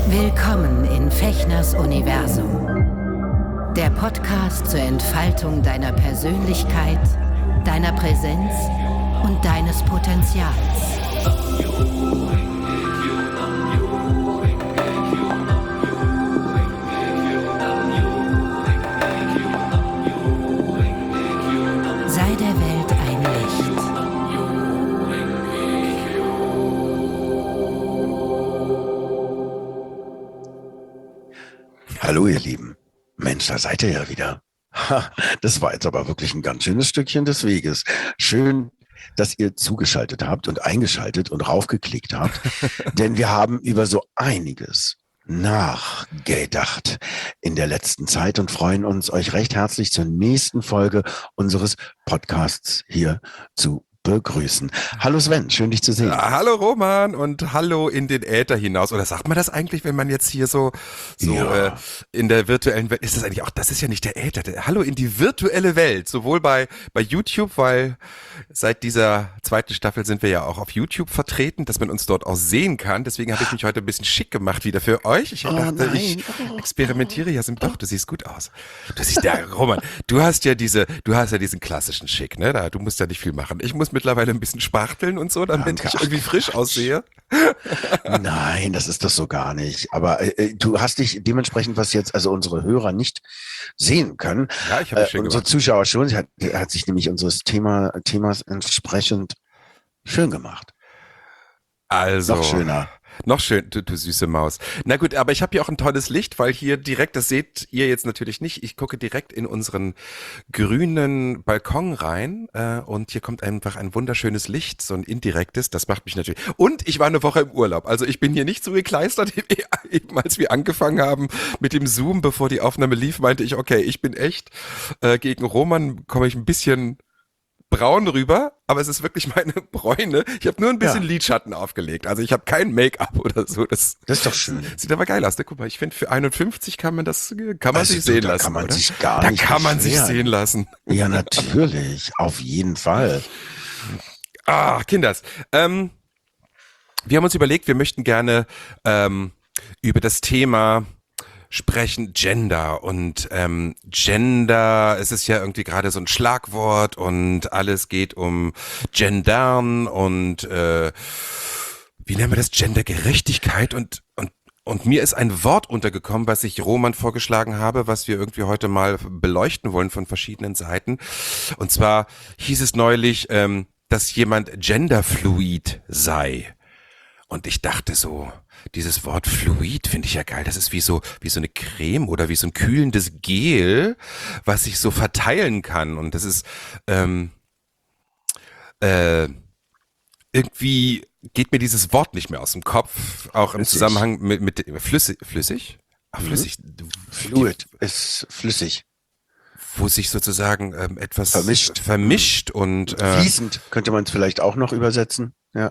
Willkommen in Fechners Universum. Der Podcast zur Entfaltung deiner Persönlichkeit, deiner Präsenz und deines Potenzials. Sei der Welt ein Licht. Hallo ihr Lieben. Mensch, da seid ihr ja wieder. Ha, das war jetzt aber wirklich ein ganz schönes Stückchen des Weges. Schön, dass ihr zugeschaltet habt und eingeschaltet und raufgeklickt habt, denn wir haben über so einiges nachgedacht in der letzten Zeit und freuen uns, euch recht herzlich zur nächsten Folge unseres Podcasts hier zu begrüßen. Hallo Sven, schön dich zu sehen. Hallo Roman und hallo in den Äther hinaus. Oder sagt man das eigentlich, wenn man jetzt hier so Ja. in der virtuellen Welt, ist das eigentlich auch, das ist ja nicht der Äther, hallo in die virtuelle Welt, sowohl bei YouTube, weil seit dieser zweiten Staffel sind wir ja auch auf YouTube vertreten, dass man uns dort auch sehen kann. Deswegen habe ich mich heute ein bisschen schick gemacht wieder für euch. Ich dachte, ich experimentiere ja, doch, du siehst gut aus. Du siehst, ja, Roman, du hast ja diesen klassischen Schick, ne? Du musst ja nicht viel machen. Ich muss mittlerweile ein bisschen spachteln und so, damit ich irgendwie frisch aussehe. Nein, das ist das so gar nicht. Aber du hast dich dementsprechend, was jetzt also unsere Hörer nicht sehen können, Ja, ich habe mich schön unsere gemacht. Zuschauer schon, sie hat sich nämlich unseres Themas entsprechend schön gemacht. Also, Noch schöner. noch schön, du süße Maus. Na gut, aber ich habe hier auch ein tolles Licht, weil hier direkt, das seht ihr jetzt natürlich nicht, ich gucke direkt in unseren grünen Balkon rein und hier kommt einfach ein wunderschönes Licht, so ein indirektes, das macht mich natürlich. Und ich war eine Woche im Urlaub, also ich bin hier nicht so gekleistert, eben als wir angefangen haben mit dem Zoom, bevor die Aufnahme lief, meinte ich, okay, ich bin echt, gegen Roman komme ich ein bisschen braun rüber, aber es ist wirklich meine Bräune. Ich habe nur ein bisschen Ja. Lidschatten aufgelegt. Also ich habe kein Make-up oder so. Das Das ist doch schön. sieht aber geil aus. Ne? Guck mal, ich finde für 51 kann man Also, sich sehen da lassen, kann man oder? sich gar Da nicht kann man sich beschweren. sehen lassen. Ja, natürlich. Auf jeden Fall. Ah, Kinders. Wir haben uns überlegt, wir möchten gerne über das Thema sprechen, Gender und Gender, es ist ja irgendwie gerade so ein Schlagwort und alles geht um Gendern und wie nennen wir das, Gendergerechtigkeit und mir ist ein Wort untergekommen, was ich Roman vorgeschlagen habe, was wir irgendwie heute mal beleuchten wollen von verschiedenen Seiten. Und zwar hieß es neulich, dass jemand genderfluid sei. Und ich dachte so, dieses Wort Fluid finde ich ja geil. Das ist wie so eine Creme oder wie so ein kühlendes Gel, was sich so verteilen kann. Und das ist irgendwie geht mir dieses Wort nicht mehr aus dem Kopf. Auch im Flüssig. Zusammenhang mit flüssig. Ach, flüssig. Fluid ist flüssig. Wo sich sozusagen etwas Vermischt. und Fließend könnte man es vielleicht auch noch übersetzen. Ja,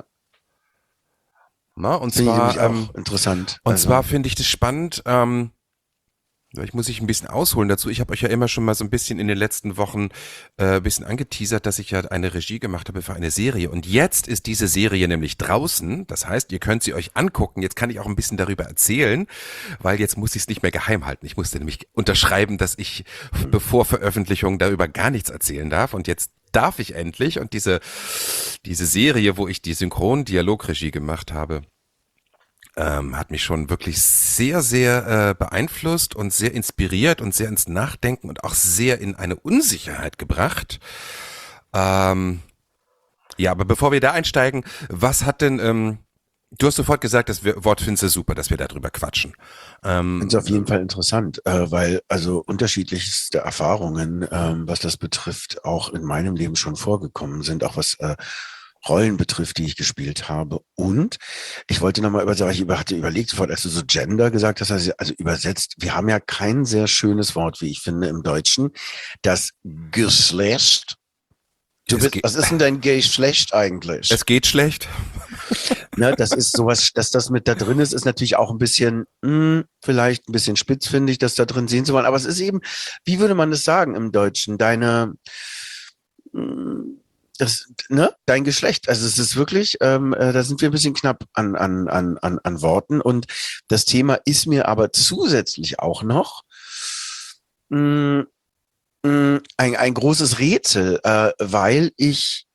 und finde ich zwar nämlich auch interessant. Und Also, zwar finde ich das spannend, ich muss ein bisschen ausholen dazu. Ich habe euch ja immer schon mal so ein bisschen in den letzten Wochen ein bisschen angeteasert, dass ich ja eine Regie gemacht habe für eine Serie. Und jetzt ist diese Serie nämlich draußen. Das heißt, ihr könnt sie euch angucken. Jetzt kann ich auch ein bisschen darüber erzählen, weil jetzt muss ich es nicht mehr geheim halten. Ich musste nämlich unterschreiben, dass ich bevor Veröffentlichung darüber gar nichts erzählen darf. Und jetzt darf ich endlich. Und diese Serie, wo ich die Synchron-Dialogregie gemacht habe, hat mich schon wirklich sehr, sehr beeinflusst und sehr inspiriert und sehr ins Nachdenken und auch sehr in eine Unsicherheit gebracht. Ja, aber bevor wir da einsteigen, was hat denn, du hast sofort gesagt, das Wort findest du super, dass wir darüber quatschen. finde es auf jeden Fall interessant, weil also unterschiedlichste Erfahrungen, was das betrifft, auch in meinem Leben schon vorgekommen sind, auch was Rollen betrifft, die ich gespielt habe. Und ich wollte nochmal hatte überlegt, sofort, als du so Gender gesagt hast, also übersetzt, wir haben ja kein sehr schönes Wort, wie ich finde, im Deutschen. Das Geschlecht. Was ist denn dein Geschlecht eigentlich? Es geht schlecht. Ne, das ist sowas, dass das mit da drin ist natürlich auch ein bisschen, vielleicht ein bisschen spitzfindig, das da drin sehen zu wollen. Aber es ist eben, wie würde man das sagen im Deutschen? dein Geschlecht. Also es ist wirklich, da sind wir ein bisschen knapp an Worten. Und das Thema ist mir aber zusätzlich auch noch mh, ein großes Rätsel, weil ich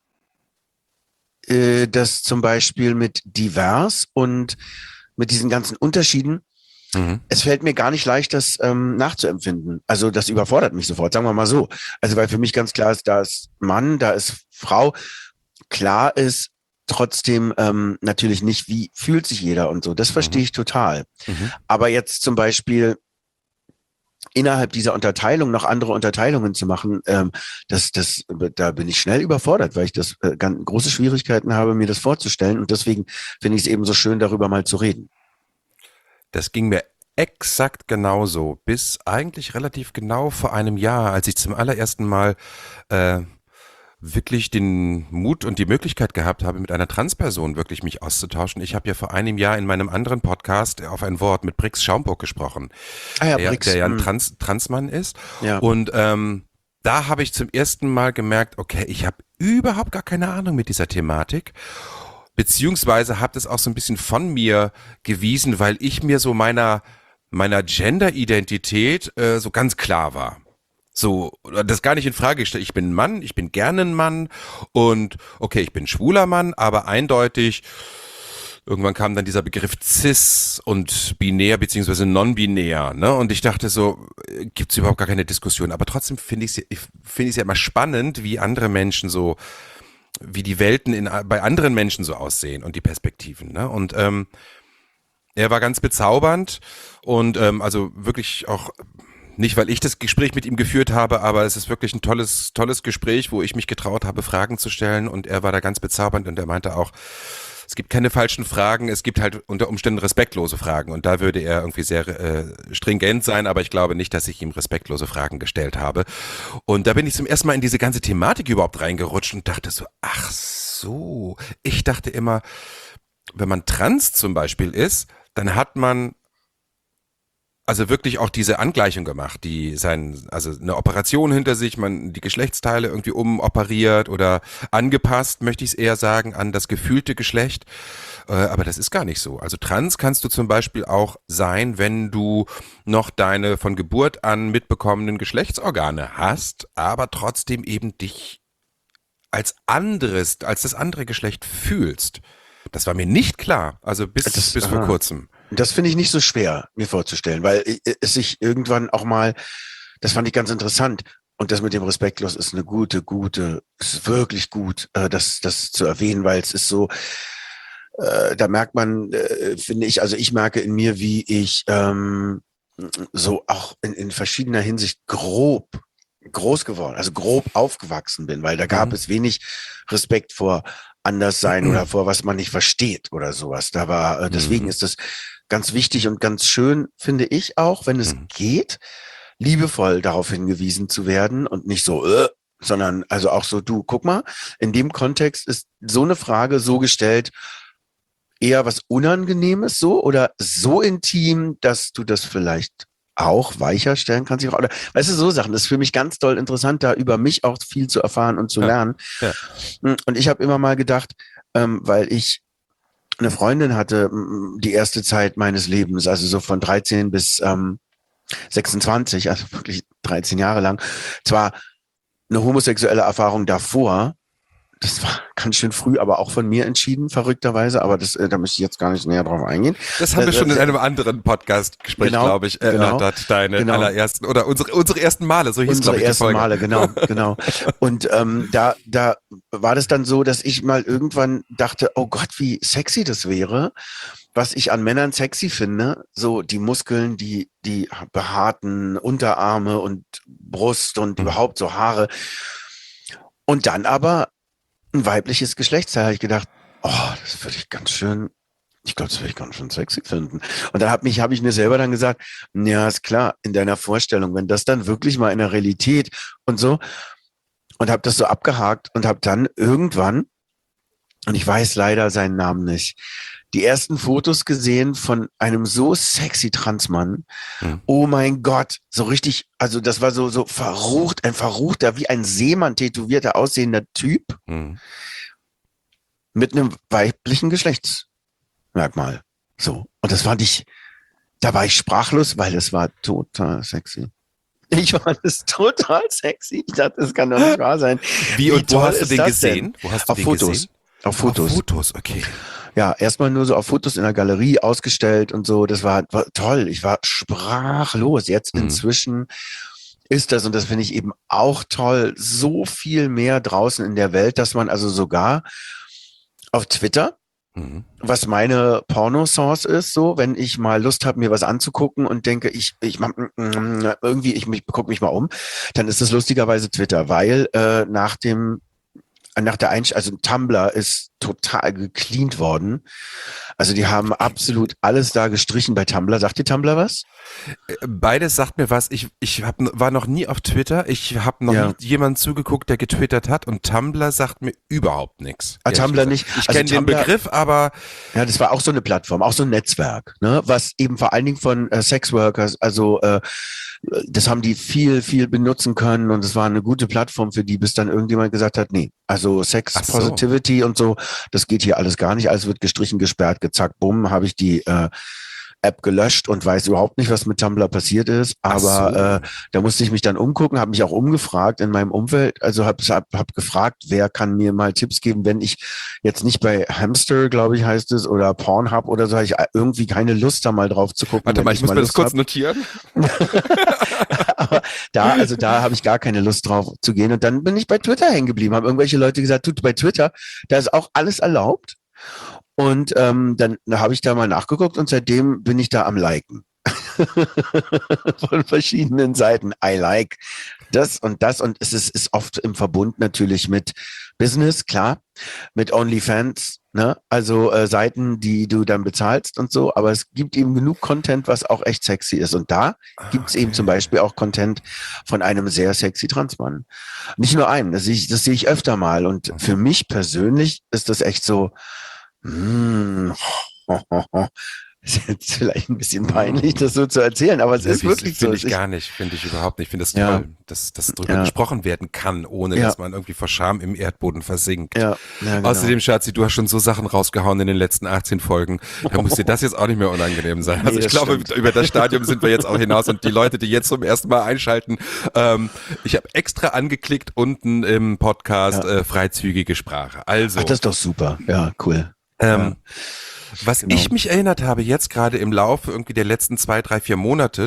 das zum Beispiel mit divers und mit diesen ganzen Unterschieden, Mhm. es fällt mir gar nicht leicht, das nachzuempfinden. Also das überfordert mich sofort, sagen wir mal so. Also weil für mich ganz klar ist, da ist Mann, da ist Frau. Klar ist trotzdem natürlich nicht, wie fühlt sich jeder und so. Das verstehe ich total. Mhm. Aber jetzt zum Beispiel innerhalb dieser Unterteilung noch andere Unterteilungen zu machen, da bin ich schnell überfordert, weil ich das ganz große Schwierigkeiten habe, mir das vorzustellen. Und deswegen finde ich es eben so schön, darüber mal zu reden. Das ging mir exakt genauso, bis eigentlich relativ genau vor einem Jahr, als ich zum allerersten Mal wirklich den Mut und die Möglichkeit gehabt habe, mit einer Transperson wirklich mich auszutauschen. Ich habe ja vor einem Jahr in meinem anderen Podcast auf ein Wort mit Brix Schaumburg gesprochen, Ah ja, der, Brix. der ja ein Transmann ist. Ja. Und da habe ich zum ersten Mal gemerkt, okay, ich habe überhaupt gar keine Ahnung mit dieser Thematik. Beziehungsweise habe das auch so ein bisschen von mir gewiesen, weil ich mir so meiner Gender-Identität so ganz klar war. So, das gar nicht in Frage gestellt. Ich bin ein Mann, ich bin gerne ein Mann und okay, ich bin ein schwuler Mann, aber eindeutig, irgendwann kam dann dieser Begriff cis und binär beziehungsweise non-binär, ne? Und ich dachte so, gibt's überhaupt gar keine Diskussion. Aber trotzdem finde ich es ja immer spannend, wie andere Menschen so, wie die Welten bei anderen Menschen so aussehen und die Perspektiven, ne? Und er war ganz bezaubernd und also wirklich auch nicht, weil ich das Gespräch mit ihm geführt habe, aber es ist wirklich ein tolles Gespräch, wo ich mich getraut habe, Fragen zu stellen und er war da ganz bezaubernd und er meinte auch, es gibt keine falschen Fragen, es gibt halt unter Umständen respektlose Fragen und da würde er irgendwie sehr stringent sein, aber ich glaube nicht, dass ich ihm respektlose Fragen gestellt habe. Und da bin ich zum ersten Mal in diese ganze Thematik überhaupt reingerutscht und dachte so, ach so, ich dachte immer, wenn man trans zum Beispiel ist, dann hat man also wirklich auch diese Angleichung gemacht, also eine Operation hinter sich, man die Geschlechtsteile irgendwie umoperiert oder angepasst, möchte ich es eher sagen, an das gefühlte Geschlecht. Aber das ist gar nicht so. Also trans kannst du zum Beispiel auch sein, wenn du noch deine von Geburt an mitbekommenen Geschlechtsorgane hast, aber trotzdem eben dich als das andere Geschlecht fühlst. Das war mir nicht klar, also bis vor kurzem. Das finde ich nicht so schwer, mir vorzustellen, weil es sich irgendwann auch mal, das fand ich ganz interessant. Und das mit dem respektlos ist eine ist wirklich gut, das zu erwähnen, weil es ist so, da merkt man, finde ich, also ich merke in mir, wie ich so auch in verschiedener Hinsicht groß geworden, also grob aufgewachsen bin, weil da gab es wenig Respekt vor Anderssein oder vor was man nicht versteht oder sowas. Da war, deswegen ist das ganz wichtig und ganz schön, finde ich auch, wenn es geht, liebevoll darauf hingewiesen zu werden und nicht so, sondern also auch so, du, guck mal, in dem Kontext ist so eine Frage so gestellt, eher was Unangenehmes so oder so intim, dass du das vielleicht auch weicher stellen kannst. Oder, weißt du, so Sachen, das ist für mich ganz toll interessant, da über mich auch viel zu erfahren und zu lernen. Ja. Und ich habe immer mal gedacht, weil ich eine Freundin hatte, die erste Zeit meines Lebens, also so von 13 bis 26, also wirklich 13 Jahre lang, zwar eine homosexuelle Erfahrung davor, das war ganz schön früh, aber auch von mir entschieden, verrückterweise, aber da möchte ich jetzt gar nicht näher drauf eingehen. Das haben wir schon in einem anderen Podcast-Gespräch, glaube ich, erörtert, deine allerersten, oder unsere ersten Male, so hieß, glaube ich, die Folge. Unsere ersten Male, genau. Und da war das dann so, dass ich mal irgendwann dachte, oh Gott, wie sexy das wäre, was ich an Männern sexy finde, so die Muskeln, die behaarten Unterarme und Brust und überhaupt so Haare. Und dann aber ein weibliches Geschlechtsteil, habe ich gedacht, oh, das würde ich ganz schön, ich glaube, das würde ich ganz schön sexy finden. Und da habe ich mir selber dann gesagt, ja, ist klar, in deiner Vorstellung, wenn das dann wirklich mal in der Realität und so, und habe das so abgehakt und habe dann irgendwann, und ich weiß leider seinen Namen nicht, die ersten Fotos gesehen von einem so sexy Transmann. Hm. Oh mein Gott, so richtig, also das war so verrucht, ein verruchter, wie ein Seemann tätowierter aussehender Typ Hm. mit einem weiblichen Geschlechtsmerkmal. So. Und da war ich sprachlos, weil es war total sexy. Ich fand es total sexy. Ich dachte, das kann doch nicht wahr sein. Wie und wo toll hast du ist den das gesehen? denn? Wo hast du Auf den Fotos. gesehen? Auf Fotos. Auf Fotos, okay. Ja, erstmal nur so auf Fotos in der Galerie ausgestellt und so. Das war toll. Ich war sprachlos. Jetzt Mhm. inzwischen ist das, und das finde ich eben auch toll, so viel mehr draußen in der Welt, dass man also sogar auf Twitter, Mhm. was meine Porno-Source ist, so, wenn ich mal Lust habe, mir was anzugucken und denke, ich gucke mich mal um, dann ist es lustigerweise Twitter, weil nach der also Tumblr ist total gecleant worden. Also die haben absolut alles da gestrichen bei Tumblr. Sagt dir Tumblr was? Beides sagt mir was. Ich war noch nie auf Twitter. Ich habe noch nie jemanden zugeguckt, der getwittert hat. Und Tumblr sagt mir überhaupt nichts. Tumblr nicht. Ich Also kenne den Begriff, aber... Ja, das war auch so eine Plattform, auch so ein Netzwerk, ne, was eben vor allen Dingen von Sexworkers, also das haben die viel benutzen können, und es war eine gute Plattform für die, bis dann irgendjemand gesagt hat, nee, also Sex Ach so. Positivity und so, das geht hier alles gar nicht, alles wird gestrichen, gesperrt, gezackt, bumm, habe ich die App gelöscht und weiß überhaupt nicht, was mit Tumblr passiert ist, aber da musste ich mich dann umgucken, habe mich auch umgefragt in meinem Umfeld, also hab gefragt, wer kann mir mal Tipps geben, wenn ich jetzt nicht bei Hamster, glaube ich, heißt es, oder Pornhub oder so, habe ich irgendwie keine Lust, da mal drauf zu gucken. Warte mal, ich muss mir das kurz notieren. Aber da habe ich gar keine Lust drauf zu gehen, und dann bin ich bei Twitter hängen geblieben, haben irgendwelche Leute gesagt, du, bei Twitter, da ist auch alles erlaubt. Und dann habe ich da mal nachgeguckt, und seitdem bin ich da am Liken. Von verschiedenen Seiten. I like das, und es ist oft im Verbund natürlich mit Business, klar, mit OnlyFans, ne? Also Seiten, die du dann bezahlst und so, aber es gibt eben genug Content, was auch echt sexy ist. Und da gibt es eben zum Beispiel auch Content von einem sehr sexy Transmann. Nicht nur einem, das sehe ich öfter mal. Und für mich persönlich ist das echt so, ist jetzt vielleicht ein bisschen peinlich, das so zu erzählen, aber es ist wirklich so. Finde ich gar nicht, finde ich überhaupt nicht. Ich finde das toll, dass darüber gesprochen werden kann, ohne dass man irgendwie vor Scham im Erdboden versinkt. Ja, genau. Außerdem, Schatzi, du hast schon so Sachen rausgehauen in den letzten 18 Folgen, da muss dir das jetzt auch nicht mehr unangenehm sein. Also Nee, ich glaube, über das Stadium sind wir jetzt auch hinaus, und die Leute, die jetzt zum ersten Mal einschalten, ich habe extra angeklickt unten im Podcast freizügige Sprache. Also. Ach, das ist doch super. Ja, cool. Was ich mich erinnert habe, jetzt gerade im Laufe irgendwie der letzten 2, 3, 4 Monate,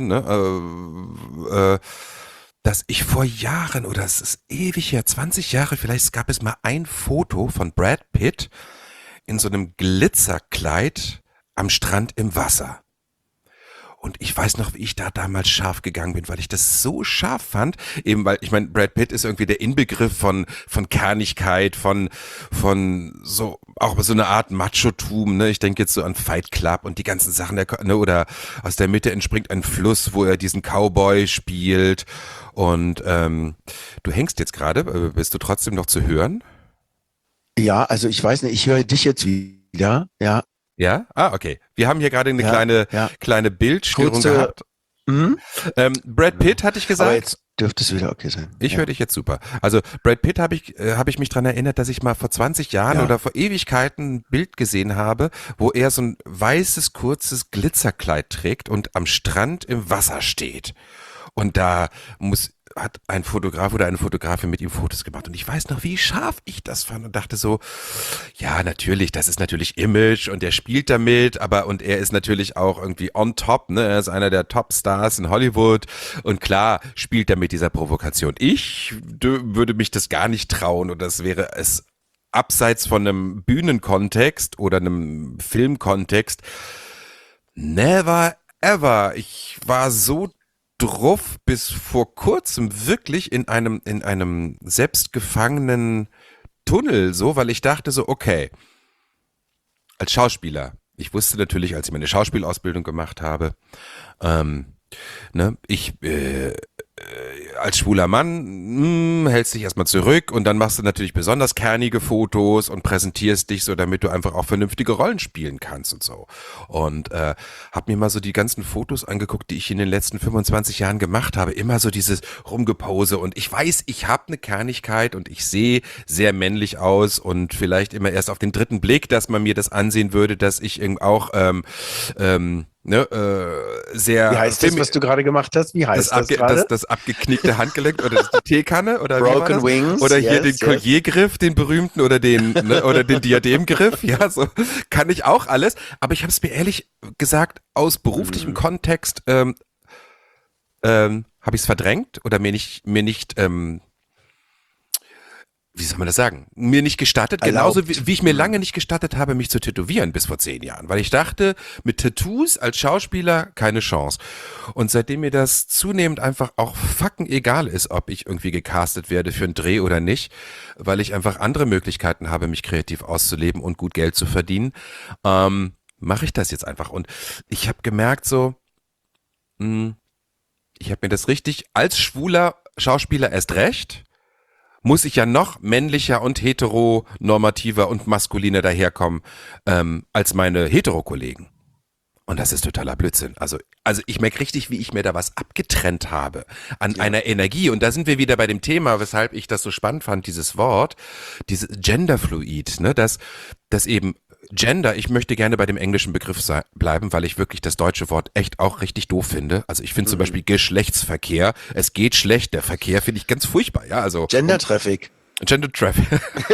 ne, dass ich vor Jahren, oder es ist ewig her, 20 Jahre, vielleicht gab es mal ein Foto von Brad Pitt in so einem Glitzerkleid am Strand im Wasser. Und ich weiß noch, wie ich da damals scharf gegangen bin, weil ich das so scharf fand. Eben weil, ich meine, Brad Pitt ist irgendwie der Inbegriff von Kernigkeit, von so, auch so eine Art Machotum, ne? Ich denke jetzt so an Fight Club und die ganzen Sachen, ne? Oder aus der Mitte entspringt ein Fluss, wo er diesen Cowboy spielt. Und du hängst jetzt gerade, bist du trotzdem noch zu hören? Ja, also ich weiß nicht, ich höre dich jetzt wieder, ja. Ja? Ah, okay. Wir haben hier gerade eine kleine Bildstörung gehabt. Brad Pitt, hatte ich gesagt. Aber jetzt dürfte es wieder okay sein. Ich höre dich jetzt super. Also Brad Pitt habe ich mich dran erinnert, dass ich mal vor 20 Jahren oder vor Ewigkeiten ein Bild gesehen habe, wo er so ein weißes, kurzes Glitzerkleid trägt und am Strand im Wasser steht. Und da hat ein Fotograf oder eine Fotografin mit ihm Fotos gemacht, und ich weiß noch, wie scharf ich das fand, und dachte so, ja, natürlich, das ist natürlich Image, und er spielt damit, und er ist natürlich auch irgendwie on top, ne, er ist einer der Top-Stars in Hollywood, und klar spielt er mit dieser Provokation. Ich würde mich das gar nicht trauen, und das wäre es abseits von einem Bühnenkontext oder einem Filmkontext never ever. Ich war so drauf bis vor kurzem wirklich in einem selbstgefangenen Tunnel, so, weil ich dachte so, okay, als Schauspieler, ich wusste natürlich, als ich meine Schauspielausbildung gemacht habe, ne, als schwuler Mann hältst dich erstmal zurück und dann machst du natürlich besonders kernige Fotos und präsentierst dich so, damit du einfach auch vernünftige Rollen spielen kannst und so. Und hab mir mal so die ganzen Fotos angeguckt, die ich in den letzten 25 Jahren gemacht habe. Immer so dieses Rumgepose und ich weiß, ich habe eine Kernigkeit und ich sehe sehr männlich aus und vielleicht immer erst auf den dritten Blick, dass man mir das ansehen würde, dass ich eben auch sehr. Wie heißt das, was du gerade gemacht hast? Wie heißt das gerade? Das abgeknickte Handgelenk oder die Teekanne oder wie war Broken das? Wings. Oder hier den Colliergriff, den berühmten oder den oder den Diademgriff. Ja, so kann ich auch alles. Aber ich habe es mir ehrlich gesagt aus beruflichem Kontext habe ich es verdrängt oder mir nicht wie soll man das sagen, mir nicht gestattet, genauso wie ich mir lange nicht gestattet habe, mich zu tätowieren bis vor 10 Jahren, weil ich dachte, mit Tattoos als Schauspieler keine Chance. Und seitdem mir das zunehmend einfach auch fucking egal ist, ob ich irgendwie gecastet werde für einen Dreh oder nicht, weil ich einfach andere Möglichkeiten habe, mich kreativ auszuleben und gut Geld zu verdienen, mache ich das jetzt einfach. Und ich habe gemerkt so, ich habe mir das richtig als schwuler Schauspieler erst recht, muss ich ja noch männlicher und heteronormativer und maskuliner daherkommen als meine Hetero-Kollegen. Und das ist totaler Blödsinn. Also ich merke richtig, wie ich mir da was abgetrennt habe an einer Energie. Und da sind wir wieder bei dem Thema, weshalb ich das so spannend fand, dieses Wort, dieses Genderfluid, ne, dass eben Gender, ich möchte gerne bei dem englischen Begriff bleiben, weil ich wirklich das deutsche Wort echt auch richtig doof finde. Also ich finde zum Beispiel Geschlechtsverkehr, es geht schlecht, der Verkehr finde ich ganz furchtbar, ja, also. Gender Traffic. Gender Traffic.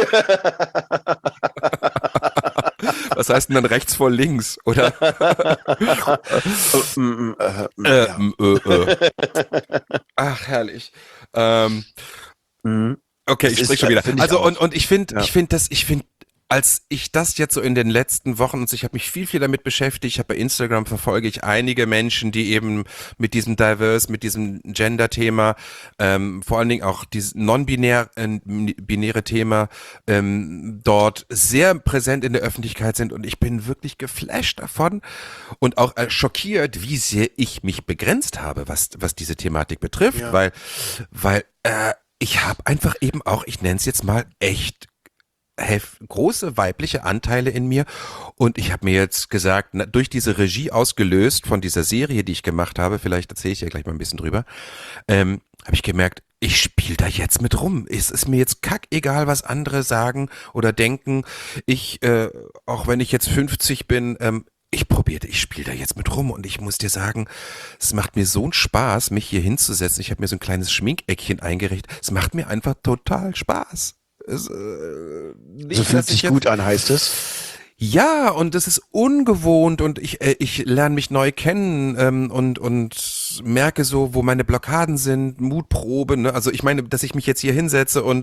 Was heißt denn dann rechts vor links, oder? Ach, herrlich. Okay, ich sprich schon wieder. Also und ich finde als ich das jetzt so in den letzten Wochen, und ich habe mich viel damit beschäftigt, ich habe bei Instagram verfolge ich einige Menschen, die eben mit diesem mit diesem Gender-Thema, vor allen Dingen auch dieses binäre Thema dort sehr präsent in der Öffentlichkeit sind und ich bin wirklich geflasht davon und auch schockiert, wie sehr ich mich begrenzt habe, was diese Thematik betrifft, weil ich habe einfach eben auch, ich nenne es jetzt mal echt große weibliche Anteile in mir und ich habe mir jetzt gesagt, durch diese Regie ausgelöst von dieser Serie, die ich gemacht habe, vielleicht erzähle ich ja gleich mal ein bisschen drüber, habe ich gemerkt, ich spiele da jetzt mit rum. Es ist mir jetzt kackegal, was andere sagen oder denken. Auch wenn ich jetzt 50 bin, ich spiele da jetzt mit rum und ich muss dir sagen, es macht mir so einen Spaß, mich hier hinzusetzen. Ich habe mir so ein kleines Schminkeckchen eingerichtet. Es macht mir einfach total Spaß. So fühlt sich gut an, heißt es? Ja, und das ist ungewohnt und ich lerne mich neu kennen und merke so, wo meine Blockaden sind, Mutprobe. Ne? Also ich meine, dass ich mich jetzt hier hinsetze und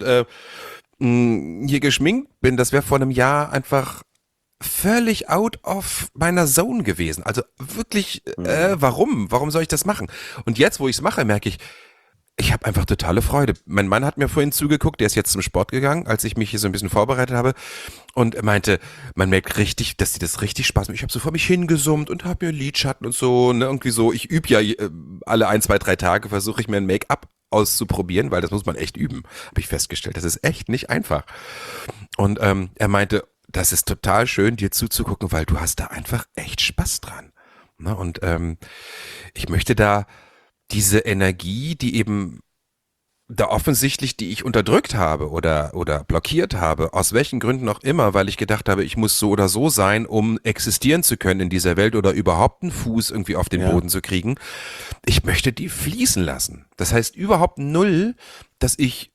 hier geschminkt bin, das wäre vor einem Jahr einfach völlig out of meiner Zone gewesen. Also wirklich, warum? Warum soll ich das machen? Und jetzt, wo ich es mache, merke ich habe einfach totale Freude. Mein Mann hat mir vorhin zugeguckt, der ist jetzt zum Sport gegangen, als ich mich hier so ein bisschen vorbereitet habe und er meinte, man merkt richtig, dass dir das richtig Spaß macht. Ich habe so vor mich hingesummt und habe mir Lidschatten und so, ne, irgendwie so, ich übe ja alle 1, 2, 3 Tage, versuche ich mir ein Make-up auszuprobieren, weil das muss man echt üben, habe ich festgestellt. Das ist echt nicht einfach. Und er meinte, das ist total schön, dir zuzugucken, weil du hast da einfach echt Spaß dran. Ne? Und ich möchte da diese Energie, die eben da offensichtlich, die ich unterdrückt habe oder blockiert habe, aus welchen Gründen auch immer, weil ich gedacht habe, ich muss so oder so sein, um existieren zu können in dieser Welt oder überhaupt einen Fuß irgendwie auf den Boden zu kriegen. Ich möchte die fließen lassen. Das heißt überhaupt null, dass ich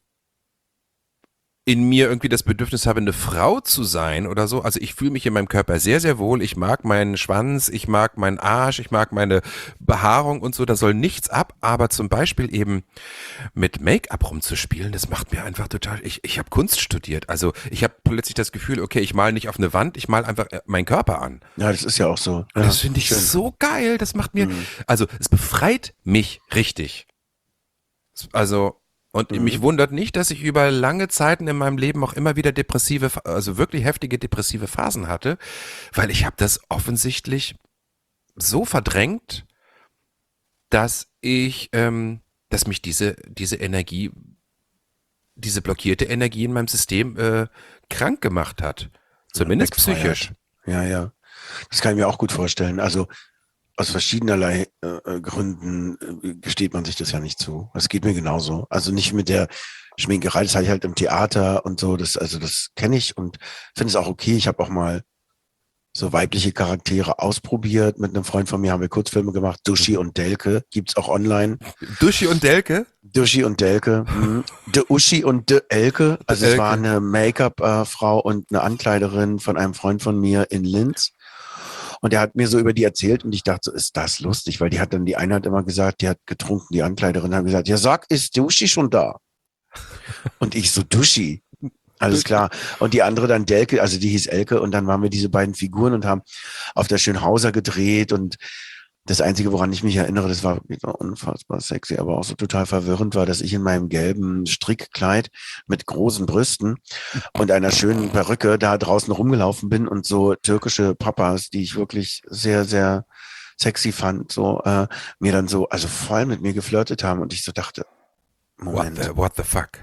in mir irgendwie das Bedürfnis habe, eine Frau zu sein oder so. Also ich fühle mich in meinem Körper sehr, sehr wohl. Ich mag meinen Schwanz, ich mag meinen Arsch, ich mag meine Behaarung und so. Da soll nichts ab. Aber zum Beispiel eben mit Make-up rumzuspielen, das macht mir einfach total... Ich habe Kunst studiert. Also ich habe plötzlich das Gefühl, okay, ich male nicht auf eine Wand, ich male einfach meinen Körper an. Ja, das ist ja auch so. Ja, das finde ich so geil. Das macht mir... Also es befreit mich richtig. Also... Und mich wundert nicht, dass ich über lange Zeiten in meinem Leben auch immer wieder also wirklich heftige depressive Phasen hatte, weil ich habe das offensichtlich so verdrängt, dass ich dass mich diese Energie, diese blockierte Energie in meinem System krank gemacht hat. Zumindest psychisch. Ja, ja. Das kann ich mir auch gut vorstellen. Also aus verschiedenerlei Gründen gesteht man sich das ja nicht zu. Das geht mir genauso. Also nicht mit der Schminkerei, das habe ich halt im Theater und so. Das kenne ich und finde es auch okay. Ich habe auch mal so weibliche Charaktere ausprobiert. Mit einem Freund von mir haben wir Kurzfilme gemacht. Duschi und Delke gibt's auch online. Duschi und Delke? Duschi und Delke. De Uschi und De Elke. Also es war eine Make-up-Frau und eine Ankleiderin von einem Freund von mir in Linz. Und der hat mir so über die erzählt und ich dachte, so, ist das lustig? Weil die eine hat immer gesagt, die hat getrunken, die Ankleiderin hat gesagt, ja sag, ist Duschi schon da? Und ich so, Duschi. Alles klar. Und die andere dann Delke, also die hieß Elke und dann waren wir diese beiden Figuren und haben auf der Schönhauser gedreht und das Einzige, woran ich mich erinnere, das war unfassbar sexy, aber auch so total verwirrend war, dass ich in meinem gelben Strickkleid mit großen Brüsten und einer schönen Perücke da draußen rumgelaufen bin und so türkische Papas, die ich wirklich sehr, sehr sexy fand, so mir dann so, also voll mit mir geflirtet haben und ich so dachte, Moment. What the fuck?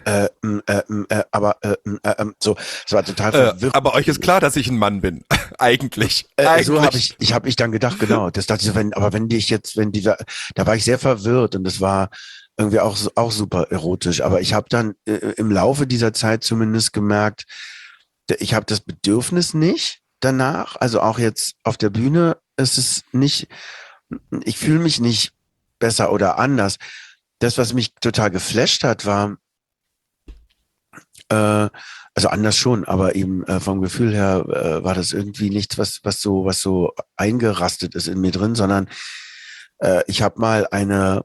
So, es war total verwirrend. Aber euch ist klar, dass ich ein Mann bin. Eigentlich. So habe ich dann gedacht, genau. Das dachte ich so, da war ich sehr verwirrt und das war irgendwie auch super erotisch. Aber ich habe dann im Laufe dieser Zeit zumindest gemerkt, ich habe das Bedürfnis nicht danach. Also auch jetzt auf der Bühne ist es nicht, ich fühle mich nicht besser oder anders. Das, was mich total geflasht hat, war, also anders schon, aber eben vom Gefühl her war das irgendwie nichts, was so eingerastet ist in mir drin, sondern ich habe mal eine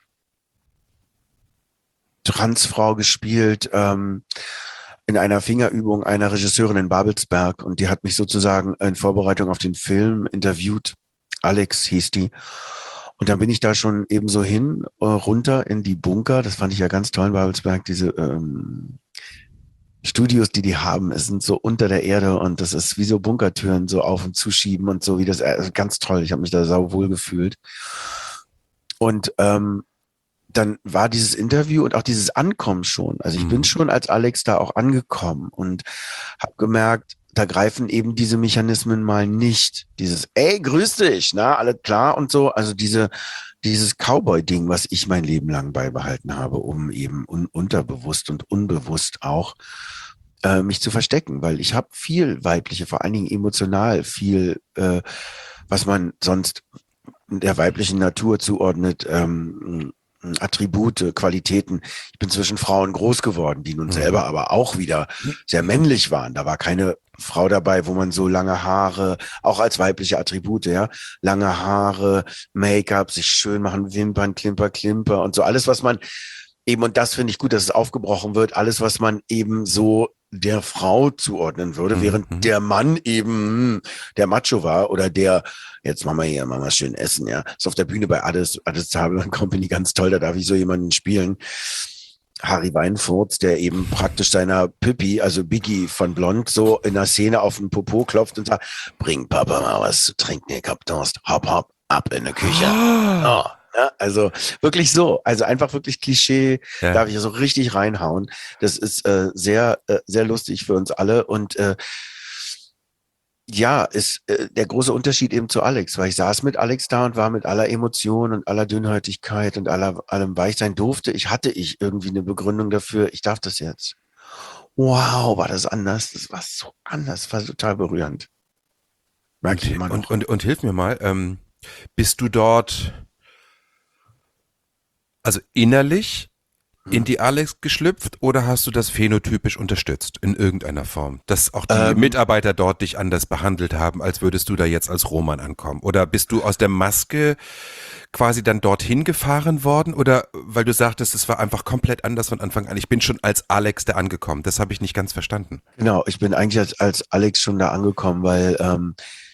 Transfrau gespielt in einer Fingerübung einer Regisseurin in Babelsberg und die hat mich sozusagen in Vorbereitung auf den Film interviewt. Alex hieß die. Und dann bin ich da schon eben so runter in die Bunker. Das fand ich ja ganz toll in Babelsberg, diese Studios, die haben, es sind so unter der Erde und das ist wie so Bunkertüren so auf und zuschieben und so wie das, also ganz toll. Ich habe mich da sauwohl gefühlt. Und dann war dieses Interview und auch dieses Ankommen schon. Also ich bin schon als Alex da auch angekommen und habe gemerkt, da greifen eben diese Mechanismen mal nicht. Dieses, ey, grüß dich, na, alles klar und so. Also dieses Cowboy-Ding, was ich mein Leben lang beibehalten habe, um eben unterbewusst und unbewusst auch mich zu verstecken, weil ich habe viel weibliche, vor allen Dingen emotional viel, was man sonst der weiblichen Natur zuordnet, Attribute, Qualitäten. Ich bin zwischen Frauen groß geworden, die nun selber aber auch wieder sehr männlich waren. Da war keine Frau dabei, wo man so lange Haare, auch als weibliche Attribute, ja, lange Haare, Make-up, sich schön machen, Wimpern, Klimper und so alles, was man eben, und das finde ich gut, dass es aufgebrochen wird, alles, was man eben so der Frau zuordnen würde, während der Mann eben der Macho war oder der, jetzt machen wir schön essen, ja. Ist auf der Bühne bei Addis Zabel Company ganz toll, da darf ich so jemanden spielen. Harry Weinfurz, der eben praktisch seiner Pippi, also Biggie von Blond, so in der Szene auf den Popo klopft und sagt, bring Papa mal was zu trinken, ich hab Durst, hopp, hopp, ab in die Küche. Oh. Ja, also wirklich so, also einfach wirklich Klischee, darf ich so richtig reinhauen. Das ist sehr, sehr lustig für uns alle und ja, ist der große Unterschied eben zu Alex, weil ich saß mit Alex da und war mit aller Emotion und aller Dünnhäutigkeit und allem Weichsein hatte ich irgendwie eine Begründung dafür, ich darf das jetzt. Wow, war das anders, das war so anders, war total berührend. Merke ich immer noch. Und hilf mir mal, bist du dort also innerlich in die Alex geschlüpft oder hast du das phänotypisch unterstützt in irgendeiner Form? Dass auch die Mitarbeiter dort dich anders behandelt haben, als würdest du da jetzt als Roman ankommen? Oder bist du aus der Maske quasi dann dorthin gefahren worden? Oder weil du sagtest, es war einfach komplett anders von Anfang an. Ich bin schon als Alex da angekommen. Das habe ich nicht ganz verstanden. Genau, ich bin eigentlich als Alex schon da angekommen, weil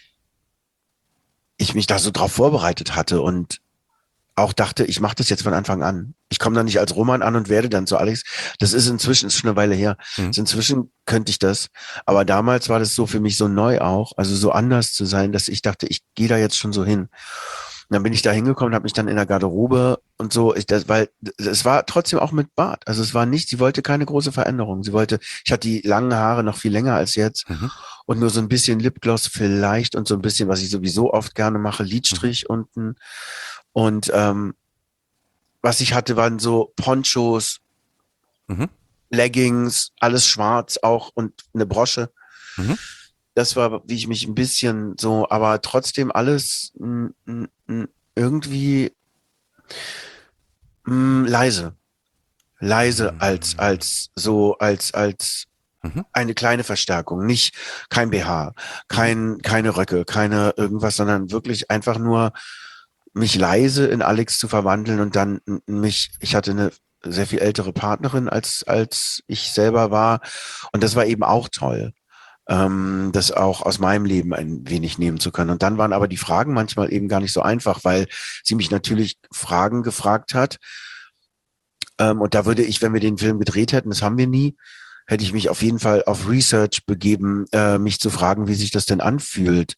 ich mich da so drauf vorbereitet hatte und auch dachte, ich mache das jetzt von Anfang an. Ich komme da nicht als Roman an und werde dann zu Alex. Das ist inzwischen, ist schon eine Weile her. Inzwischen könnte ich das. Aber damals war das so für mich so neu auch, also so anders zu sein, dass ich dachte, ich gehe da jetzt schon so hin. dann bin ich da hingekommen, habe mich dann in der Garderobe und so, weil es war trotzdem auch mit Bart. Also es war nicht, sie wollte keine große Veränderung. Ich hatte die langen Haare noch viel länger als jetzt und nur so ein bisschen Lipgloss vielleicht und so ein bisschen, was ich sowieso oft gerne mache, Lidstrich unten. Und was ich hatte, waren so Ponchos, Leggings, alles schwarz auch und eine Brosche. Das war, wie ich mich ein bisschen so, aber trotzdem alles irgendwie leise. Leise als eine kleine Verstärkung. Nicht kein BH, keine Röcke, keine irgendwas, sondern wirklich einfach nur mich leise in Alex zu verwandeln und dann ich hatte eine sehr viel ältere Partnerin als ich selber war. Und das war eben auch toll, das auch aus meinem Leben ein wenig nehmen zu können. Und dann waren aber die Fragen manchmal eben gar nicht so einfach, weil sie mich natürlich Fragen gefragt hat. Und da würde ich, wenn wir den Film gedreht hätten, das haben wir nie, hätte ich mich auf jeden Fall auf Research begeben, mich zu fragen, wie sich das denn anfühlt.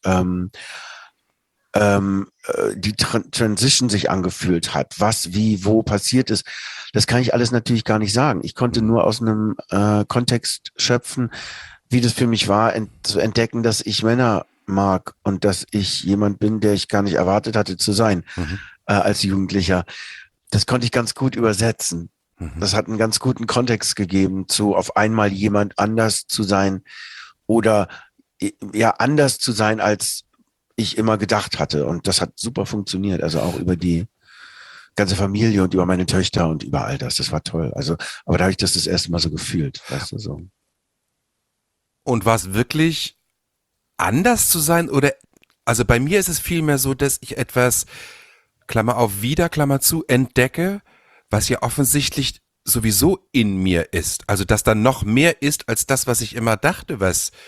Die Transition sich angefühlt hat, was, wie, wo passiert ist. Das kann ich alles natürlich gar nicht sagen. Ich konnte nur aus einem Kontext schöpfen, wie das für mich war, zu entdecken, dass ich Männer mag und dass ich jemand bin, der ich gar nicht erwartet hatte zu sein als Jugendlicher. Das konnte ich ganz gut übersetzen. Das hat einen ganz guten Kontext gegeben, zu auf einmal jemand anders zu sein oder ja anders zu sein, als ich immer gedacht hatte. Und das hat super funktioniert. Also auch über die ganze Familie und über meine Töchter und über all das. Das war toll. Also, aber da habe ich das erste Mal so gefühlt, weißt du, so. Und war es wirklich anders zu sein? Oder, also bei mir ist es vielmehr so, dass ich etwas, Klammer auf wieder, Klammer zu, entdecke, was ja offensichtlich sowieso in mir ist. Also dass da noch mehr ist als das, was ich immer dachte,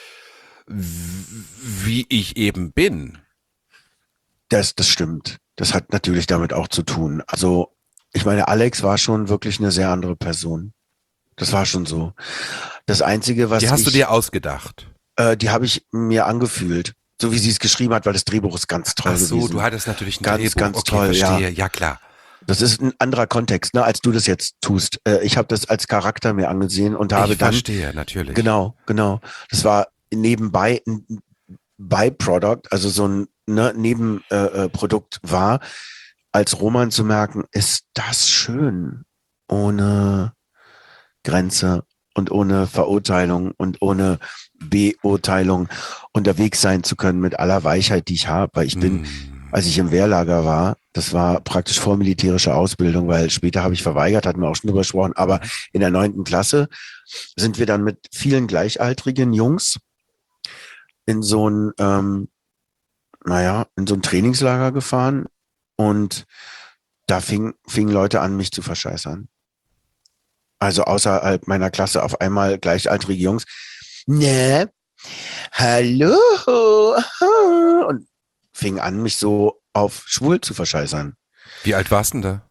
wie ich eben bin. Das stimmt. Das hat natürlich damit auch zu tun. Also, ich meine, Alex war schon wirklich eine sehr andere Person. Das war schon so. Das Einzige, was Die hast du dir ausgedacht? Die habe ich mir angefühlt. So wie sie es geschrieben hat, weil das Drehbuch ist ganz toll gewesen. Ach so, du hattest natürlich ein ganz, Drehbuch. ganz Okay, toll, verstehe. ja. Ja, klar. Das ist ein anderer Kontext, ne, als du das jetzt tust. Ich habe das als Charakter mir angesehen und habe Ich dann... verstehe, natürlich. Genau. Das war nebenbei ein Byproduct, also so ein Nebenprodukt war, als Roman zu merken, ist das schön, ohne Grenze und ohne Verurteilung und ohne Beurteilung unterwegs sein zu können mit aller Weichheit, die ich habe, weil ich bin, als ich im Wehrlager war, das war praktisch vormilitärische Ausbildung, weil später habe ich verweigert, hatten wir auch schon drüber gesprochen, aber in der 9. Klasse sind wir dann mit vielen gleichaltrigen Jungs in so ein, in so ein Trainingslager gefahren und da fingen Leute an, mich zu verscheißern. Also außerhalb meiner Klasse auf einmal gleichaltrige Jungs. Ne, hallo. Und fingen an, mich so auf schwul zu verscheißern. Wie alt warst du denn da?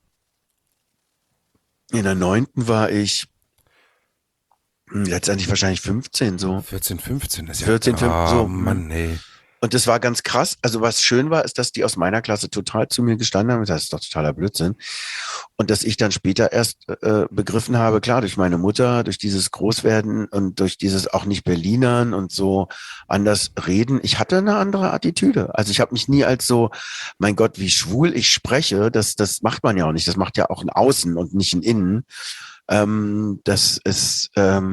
In der 9. war ich letztendlich wahrscheinlich 15 so. 14, 15. Das ist 14, 15, so. Oh Mann, ey. Und das war ganz krass. Also was schön war, ist, dass die aus meiner Klasse total zu mir gestanden haben. Das ist doch totaler Blödsinn. Und dass ich dann später erst begriffen habe, klar, durch meine Mutter, durch dieses Großwerden und durch dieses auch nicht Berlinern und so anders reden. Ich hatte eine andere Attitüde. Also ich habe mich nie als so, mein Gott, wie schwul ich spreche. Das macht man ja auch nicht. Das macht ja auch ein Außen und nicht ein Innen. Das ist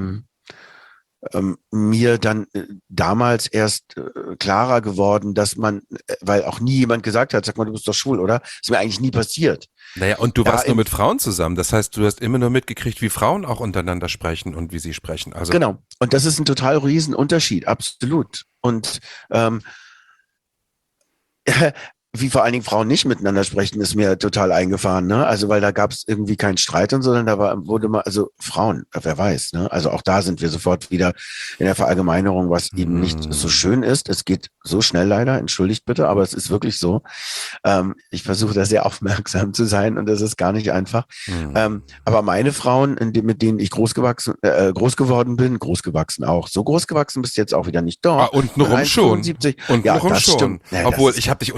mir dann damals erst klarer geworden, dass man, weil auch nie jemand gesagt hat, sag mal, du bist doch schwul, oder? Ist mir eigentlich nie passiert. Naja, und du Ja, warst nur mit Frauen zusammen. Das heißt, du hast immer nur mitgekriegt, wie Frauen auch untereinander sprechen und wie sie sprechen. Also genau. Und das ist ein total riesen Unterschied, absolut. Und wie vor allen Dingen Frauen nicht miteinander sprechen, ist mir total eingefahren, ne? Also, weil da gab es irgendwie keinen Streit und so, sondern wurde mal, also Frauen, wer weiß, ne? Also auch da sind wir sofort wieder in der Verallgemeinerung, was eben nicht so schön ist. Es geht so schnell leider, entschuldigt bitte, aber es ist wirklich so. Ich versuche da sehr aufmerksam zu sein und das ist gar nicht einfach. Aber meine Frauen, mit denen ich groß geworden bin, großgewachsen auch, so groß gewachsen bist du jetzt auch wieder nicht. Doch. untenrum schon. 1,75. Untenrum das schon. stimmt. Ja, Obwohl, das ich habe dich untenrum stimmt.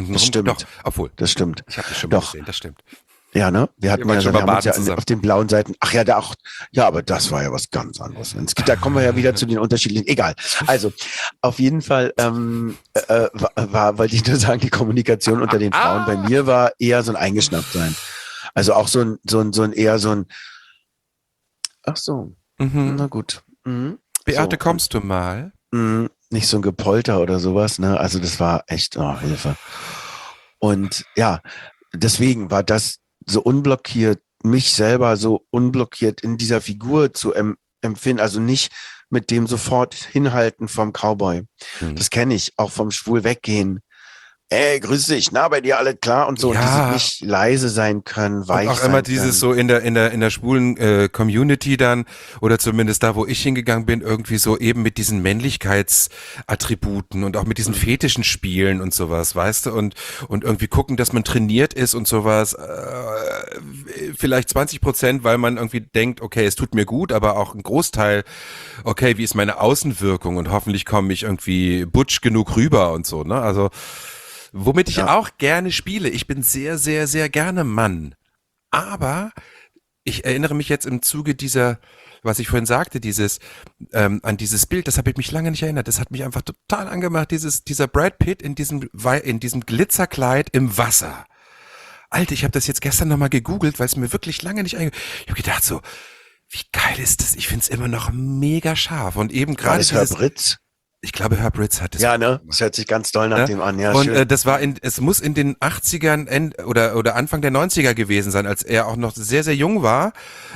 doch, obwohl. Das stimmt. Ich habe das schon mal Doch. gesehen, das stimmt. Ja, ne? Wir hatten waren ja, schon wir mal haben uns baden ja zusammen. auf den blauen Seiten. Ach ja, da auch. Ja, aber das war ja was ganz anderes. Da kommen wir ja wieder zu den unterschiedlichen. Egal. Also auf jeden Fall wollte ich nur sagen, die Kommunikation unter den Frauen bei mir war eher so ein Eingeschnappt-Sein. Also auch so ein eher so ein. Ach so. Na gut. Beate, So. kommst du mal? Nicht so ein Gepolter oder sowas, ne? Also das war echt, Hilfe. Und ja, deswegen war das so unblockiert, mich selber so unblockiert in dieser Figur zu empfinden, also nicht mit dem sofort hinhalten vom Cowboy. Das kenne ich, auch vom Schwul weggehen. Ey, grüß dich, na, bei dir alles klar und so. Ja. Und dieses nicht leise sein können, weich Und auch sein immer dieses so in der schwulen Community dann, oder zumindest da, wo ich hingegangen bin, irgendwie so eben mit diesen Männlichkeitsattributen und auch mit diesen Fetischen spielen und sowas, weißt du, und irgendwie gucken, dass man trainiert ist und sowas, vielleicht 20%, weil man irgendwie denkt, okay, es tut mir gut, aber auch ein Großteil, okay, wie ist meine Außenwirkung und hoffentlich komme ich irgendwie butch genug rüber und so, ne, also womit ich auch gerne spiele. Ich bin sehr, sehr, sehr gerne Mann. Aber ich erinnere mich jetzt im Zuge dieser, was ich vorhin sagte, an dieses Bild, das habe ich mich lange nicht erinnert. Das hat mich einfach total angemacht, dieser Brad Pitt in diesem Glitzerkleid im Wasser. Alter, ich habe das jetzt gestern nochmal gegoogelt, weil es mir wirklich lange nicht ich habe gedacht so, wie geil ist das? Ich find's immer noch mega scharf. Und eben gerade Herr Britz? ich glaube, Herb Ritz hat es. Ja, ne? Das hört sich ganz doll nach dem an. Ja, und schön. es muss in den 80ern oder Anfang der 90er gewesen sein, als er auch noch sehr, sehr jung war.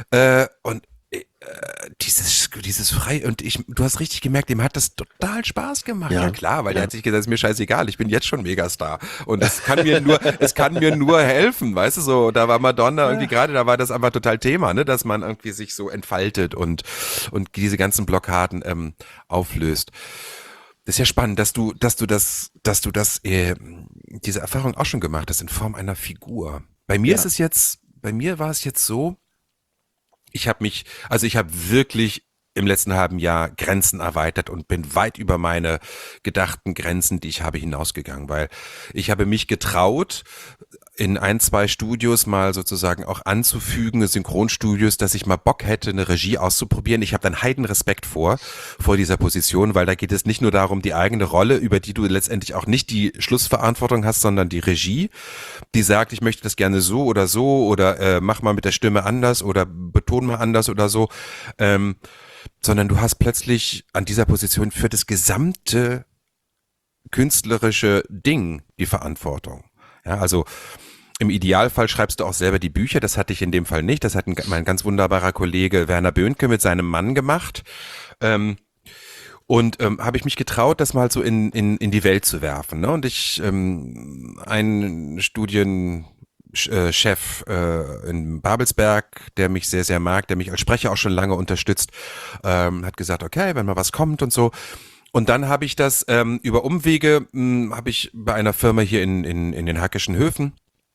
Dieses frei und du hast richtig gemerkt, dem hat das total Spaß gemacht. Ja klar, weil der hat sich gesagt, ist mir scheißegal, ich bin jetzt schon Megastar und es kann mir nur helfen, weißt du, so, da war Madonna irgendwie gerade, da war das einfach total Thema, ne, dass man irgendwie sich so entfaltet und diese ganzen Blockaden auflöst. Das ist ja spannend, dass du diese Erfahrung auch schon gemacht hast in Form einer Figur. Bei mir war es jetzt so, ich habe wirklich im letzten halben Jahr Grenzen erweitert und bin weit über meine gedachten Grenzen, die ich habe, hinausgegangen, weil ich habe mich getraut, in 1-2 Studios mal sozusagen auch anzufügen, Synchronstudios, dass ich mal Bock hätte, eine Regie auszuprobieren. Ich habe dann Heidenrespekt vor dieser Position, weil da geht es nicht nur darum, die eigene Rolle, über die du letztendlich auch nicht die Schlussverantwortung hast, sondern die Regie, die sagt, ich möchte das gerne so oder mach mal mit der Stimme anders oder beton mal anders oder so, sondern du hast plötzlich an dieser Position für das gesamte künstlerische Ding die Verantwortung. Ja, also im Idealfall schreibst du auch selber die Bücher, das hatte ich in dem Fall nicht, das hat mein ganz wunderbarer Kollege Werner Böhnke mit seinem Mann gemacht habe ich mich getraut, das mal so in die Welt zu werfen, ne? Und ein Studienchef in Babelsberg, der mich sehr, sehr mag, der mich als Sprecher auch schon lange unterstützt, hat gesagt, okay, wenn mal was kommt und so. Und dann habe ich das über Umwege, habe ich bei einer Firma hier in den Hackischen Höfen,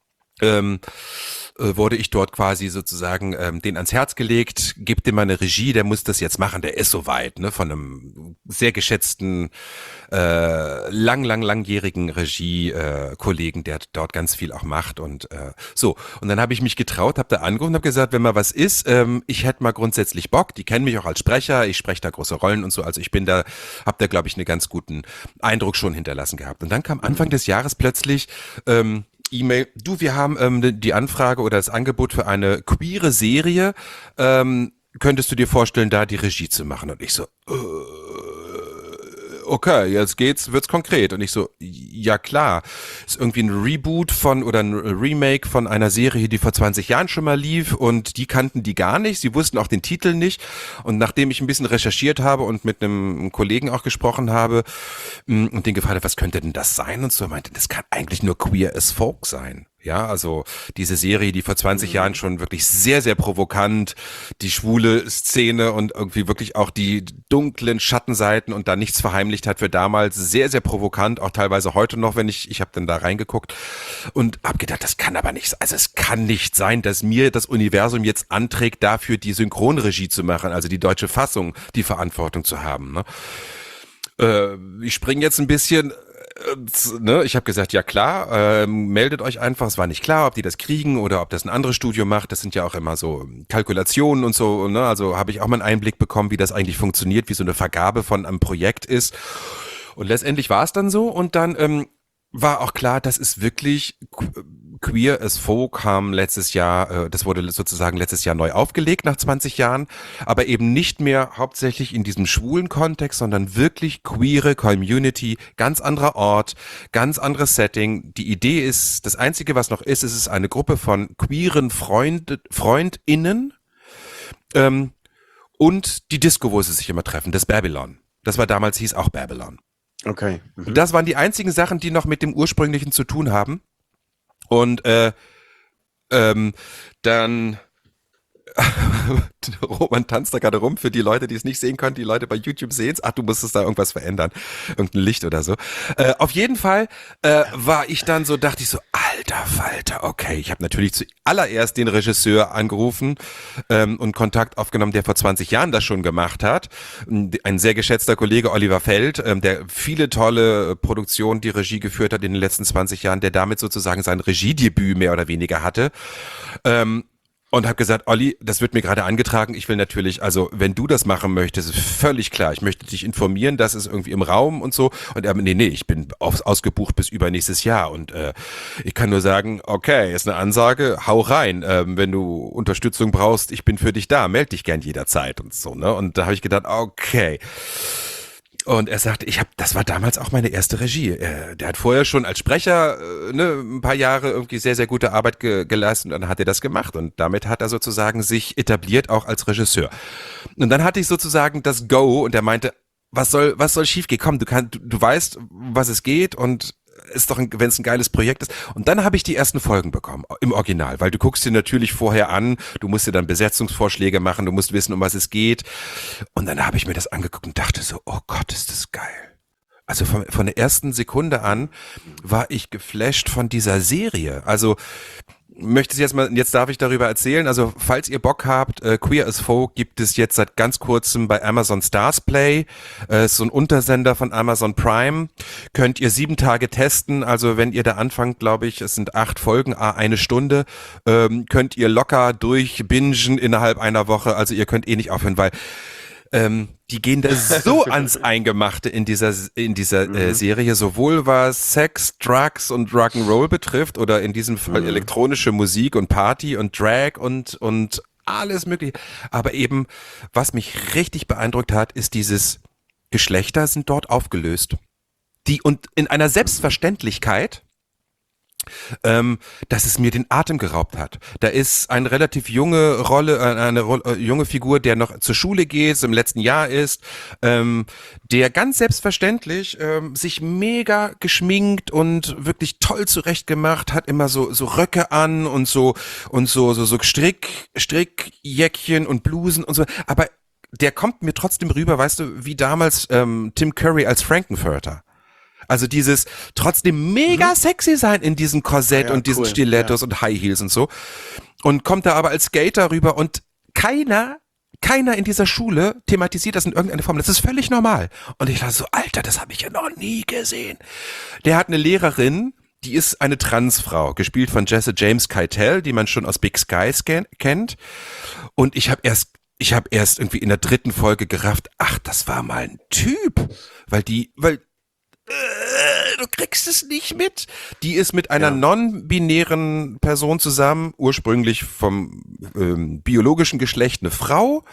wurde ich dort quasi sozusagen den ans Herz gelegt, gebt ihm mal eine Regie, der muss das jetzt machen, der ist soweit, ne, von einem sehr geschätzten, langjährigen Regie-Kollegen, der dort ganz viel auch macht und so. Und dann habe ich mich getraut, habe da angerufen und habe gesagt, wenn mal was ist, ich hätte mal grundsätzlich Bock, die kennen mich auch als Sprecher, ich spreche da große Rollen und so, also ich bin da, habe da glaube ich einen ganz guten Eindruck schon hinterlassen gehabt. Und dann kam Anfang des Jahres plötzlich E-Mail, du, wir haben die Anfrage oder das Angebot für eine queere Serie, könntest du dir vorstellen, da die Regie zu machen? Und ich so, okay, jetzt wird's konkret. Und ich so, ja klar, ist irgendwie ein Reboot oder ein Remake von einer Serie, die vor 20 Jahren schon mal lief und die kannten die gar nicht, sie wussten auch den Titel nicht und nachdem ich ein bisschen recherchiert habe und mit einem Kollegen auch gesprochen habe und den gefragt habe, was könnte denn das sein und so, meinte, das kann eigentlich nur Queer as Folk sein. Ja, also diese Serie, die vor 20 Jahren schon wirklich sehr, sehr provokant die schwule Szene und irgendwie wirklich auch die dunklen Schattenseiten und da nichts verheimlicht hat für damals, sehr, sehr provokant, auch teilweise heute noch, wenn ich habe dann da reingeguckt und habe gedacht, das kann aber nicht, also es kann nicht sein, dass mir das Universum jetzt anträgt, dafür die Synchronregie zu machen, also die deutsche Fassung, die Verantwortung zu haben. Ne? Ich springe jetzt ein bisschen Ich habe gesagt, ja klar, meldet euch einfach. Es war nicht klar, ob die das kriegen oder ob das ein anderes Studio macht. Das sind ja auch immer so Kalkulationen und so. Ne? Also habe ich auch mal einen Einblick bekommen, wie das eigentlich funktioniert, wie so eine Vergabe von einem Projekt ist. Und letztendlich war es dann so. Und dann war auch klar, das ist wirklich Queer as Folk kam letztes Jahr, das wurde sozusagen letztes Jahr neu aufgelegt nach 20 Jahren, aber eben nicht mehr hauptsächlich in diesem schwulen Kontext, sondern wirklich queere Community, ganz anderer Ort, ganz anderes Setting. Die Idee ist, das Einzige, was noch ist, es ist eine Gruppe von queeren FreundInnen und die Disco, wo sie sich immer treffen, das Babylon. Das war damals, hieß auch Babylon. Okay. Und das waren die einzigen Sachen, die noch mit dem Ursprünglichen zu tun haben. Und dann Roman tanzt da gerade rum für die Leute, die es nicht sehen können. Die Leute bei YouTube sehen es. Ach, du musstest da irgendwas verändern. Irgendein Licht oder so. Auf jeden Fall war ich dann so, dachte ich so, alter Falter, okay. Ich habe natürlich zuallererst den Regisseur angerufen und Kontakt aufgenommen, der vor 20 Jahren das schon gemacht hat. Ein sehr geschätzter Kollege, Oliver Feld, der viele tolle Produktionen, die Regie geführt hat in den letzten 20 Jahren, der damit sozusagen sein Regiedebüt mehr oder weniger hatte. Und habe gesagt, Olli, das wird mir gerade angetragen. Ich will natürlich, also wenn du das machen möchtest, ist völlig klar. Ich möchte dich informieren, das ist irgendwie im Raum und so. Und er, nee, ich bin ausgebucht bis übernächstes Jahr. Und ich kann nur sagen, okay, ist eine Ansage, hau rein. Wenn du Unterstützung brauchst, ich bin für dich da. Meld dich gern jederzeit und so. Ne? Und da habe ich gedacht, okay. Und er sagte, das war damals auch meine erste Regie. Der hat vorher schon als Sprecher ein paar Jahre irgendwie sehr, sehr gute Arbeit geleistet und dann hat er das gemacht und damit hat er sozusagen sich etabliert auch als Regisseur. Und dann hatte ich sozusagen das Go und er meinte, was soll schiefgehen? Komm, du weißt, was es geht und ist doch, wenn es ein geiles Projekt ist. Und dann habe ich die ersten Folgen bekommen, im Original, weil du guckst dir natürlich vorher an, du musst dir dann Besetzungsvorschläge machen, du musst wissen, um was es geht. Und dann habe ich mir das angeguckt und dachte so, oh Gott, ist das geil. Also von der ersten Sekunde an war ich geflasht von dieser Serie. Also möchte ich jetzt darf ich darüber erzählen. Also falls ihr Bock habt, Queer as Folk gibt es jetzt seit ganz kurzem bei Amazon Stars Play. Ist so ein Untersender von Amazon Prime. Könnt ihr 7 Tage testen. Also wenn ihr da anfangt, glaube ich, es sind 8 Folgen, eine Stunde, könnt ihr locker durchbingen innerhalb einer Woche. Also ihr könnt nicht aufhören, weil die gehen da so ans Eingemachte in dieser Serie, sowohl was Sex, Drugs und Rock'n'Roll betrifft oder in diesem Fall elektronische Musik und Party und Drag und alles mögliche. Aber eben, was mich richtig beeindruckt hat, ist dieses Geschlechter sind dort aufgelöst. Und in einer Selbstverständlichkeit, dass es mir den Atem geraubt hat. Da ist eine relativ junge junge Figur, der noch zur Schule geht, im letzten Jahr ist, der ganz selbstverständlich sich mega geschminkt und wirklich toll zurechtgemacht hat, immer so Röcke an und so Strickjäckchen und Blusen und so, aber der kommt mir trotzdem rüber, weißt du, wie damals Tim Curry als Frankenfurter. Also dieses trotzdem mega sexy sein in diesem Korsett und diesen Stilettos und High Heels und so. Und kommt da aber als Skater rüber und keiner in dieser Schule thematisiert das in irgendeiner Form. Das ist völlig normal. Und ich dachte so, Alter, das habe ich ja noch nie gesehen. Der hat eine Lehrerin, die ist eine Transfrau, gespielt von Jesse James Keitel, die man schon aus Big Skies kennt. Und ich habe erst irgendwie in der 3. Folge gerafft, ach, das war mal ein Typ. Weil du kriegst es nicht mit. Die ist mit einer non-binären Person zusammen, ursprünglich vom biologischen Geschlecht eine Frau,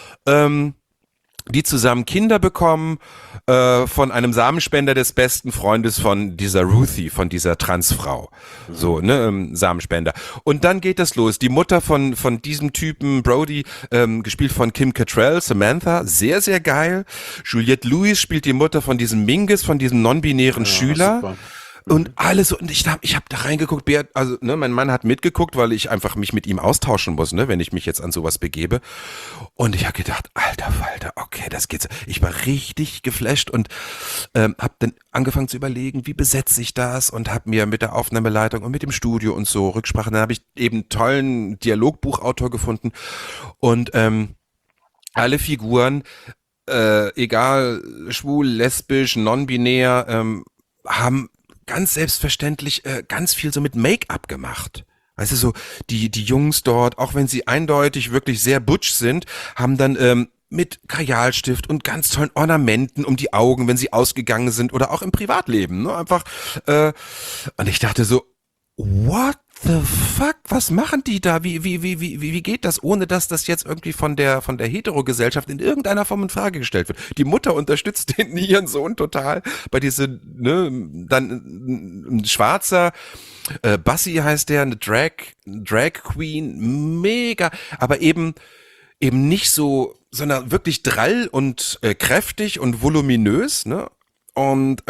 die zusammen Kinder bekommen von einem Samenspender des besten Freundes von dieser Ruthie, von dieser Transfrau. So, ne, Samenspender. Und dann geht das los. Die Mutter von diesem Typen, Brody, gespielt von Kim Cattrall, Samantha, sehr, sehr geil. Juliette Lewis spielt die Mutter von diesem Mingus, von diesem non-binären Schüler. Super. Und alles, und ich hab da reingeguckt, also, ne, mein Mann hat mitgeguckt, weil ich einfach mich mit ihm austauschen muss, ne, wenn ich mich jetzt an sowas begebe. Und ich habe gedacht, alter Falter, okay, das geht's. Ich war richtig geflasht und hab dann angefangen zu überlegen, wie besetze ich das und hab mir mit der Aufnahmeleitung und mit dem Studio und so Rücksprachen, dann habe ich eben einen tollen Dialogbuchautor gefunden und alle Figuren, egal, schwul, lesbisch, non-binär, haben ganz selbstverständlich ganz viel so mit Make-up gemacht. Weißt du, so die Jungs dort, auch wenn sie eindeutig wirklich sehr butch sind, haben dann mit Kajalstift und ganz tollen Ornamenten um die Augen, wenn sie ausgegangen sind oder auch im Privatleben. Ne? Einfach, und ich dachte so, what the fuck? Was machen die da? Wie geht das, ohne dass das jetzt irgendwie von der Hetero-Gesellschaft in irgendeiner Form in Frage gestellt wird? Die Mutter unterstützt ihren Sohn total bei ne, dann ein Schwarzer, Bassi heißt der, eine Drag Queen, mega, aber eben nicht so, sondern wirklich drall und kräftig und voluminös, ne? Und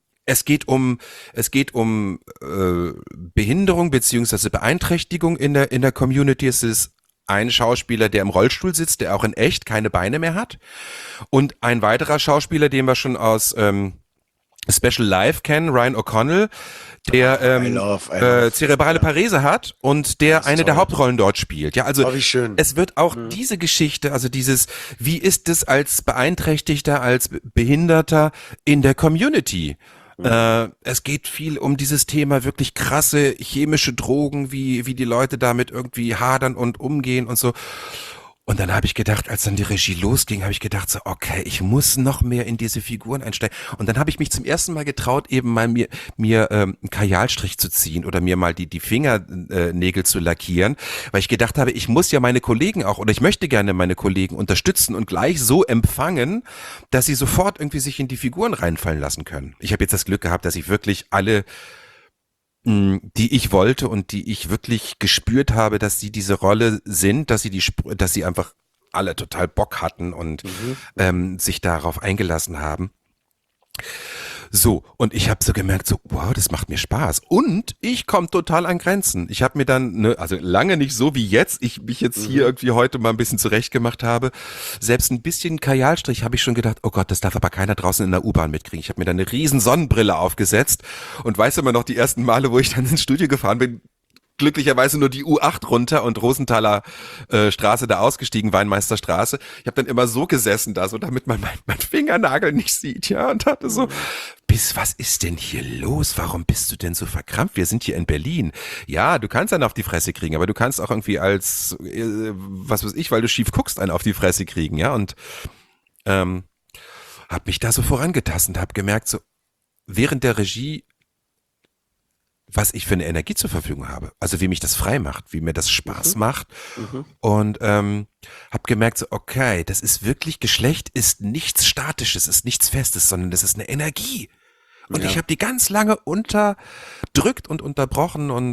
es geht um Behinderung beziehungsweise Beeinträchtigung in der Community. Es ist ein Schauspieler, der im Rollstuhl sitzt, der auch in echt keine Beine mehr hat. Und ein weiterer Schauspieler, den wir schon aus Special Life kennen, Ryan O'Connell, der I love. zerebrale Parese hat und der Das ist eine der toll. Hauptrollen dort spielt. Ja, also Wie schön. es wird auch diese Geschichte, also dieses, wie ist es als Beeinträchtigter, als Behinderter in der Community? Es geht viel um dieses Thema wirklich krasse chemische Drogen, wie die Leute damit irgendwie hadern und umgehen und so. Und dann habe ich gedacht, als dann die Regie losging, habe ich gedacht so, okay, ich muss noch mehr in diese Figuren einsteigen. Und dann habe ich mich zum ersten Mal getraut, eben mal mir einen Kajalstrich zu ziehen oder mir mal die Fingernägel zu lackieren, weil ich gedacht habe, ich muss ja meine Kollegen auch, oder ich möchte gerne meine Kollegen unterstützen und gleich so empfangen, dass sie sofort irgendwie sich in die Figuren reinfallen lassen können. Ich habe jetzt das Glück gehabt, dass ich wirklich alle die ich wollte und die ich wirklich gespürt habe, dass sie diese Rolle sind, dass sie einfach alle total Bock hatten und sich darauf eingelassen haben. So, und ich habe so gemerkt, so, wow, das macht mir Spaß. Und ich komme total an Grenzen. Ich habe mir dann, ne, also lange nicht so wie jetzt, ich mich jetzt hier irgendwie heute mal ein bisschen zurechtgemacht habe, selbst ein bisschen Kajalstrich habe ich schon gedacht, oh Gott, das darf aber keiner draußen in der U-Bahn mitkriegen. Ich habe mir dann eine riesen Sonnenbrille aufgesetzt und weiß immer noch die ersten Male, wo ich dann ins Studio gefahren bin, glücklicherweise nur die U8 runter und Rosenthaler Straße da ausgestiegen, Weinmeisterstraße. Ich habe dann immer so gesessen da, so damit man mein Fingernagel nicht sieht, ja, und dachte so, was ist denn hier los? Warum bist du denn so verkrampft? Wir sind hier in Berlin. Ja, du kannst einen auf die Fresse kriegen, aber du kannst auch irgendwie als, was weiß ich, weil du schief guckst, einen auf die Fresse kriegen, ja, und habe mich da so vorangetastet, habe gemerkt, so während der Regie, was ich für eine Energie zur Verfügung habe. Also wie mich das frei macht, wie mir das Spaß macht. Und habe gemerkt, so okay, das ist wirklich, Geschlecht ist nichts Statisches, ist nichts Festes, sondern das ist eine Energie. Und ich habe die ganz lange unterdrückt und unterbrochen und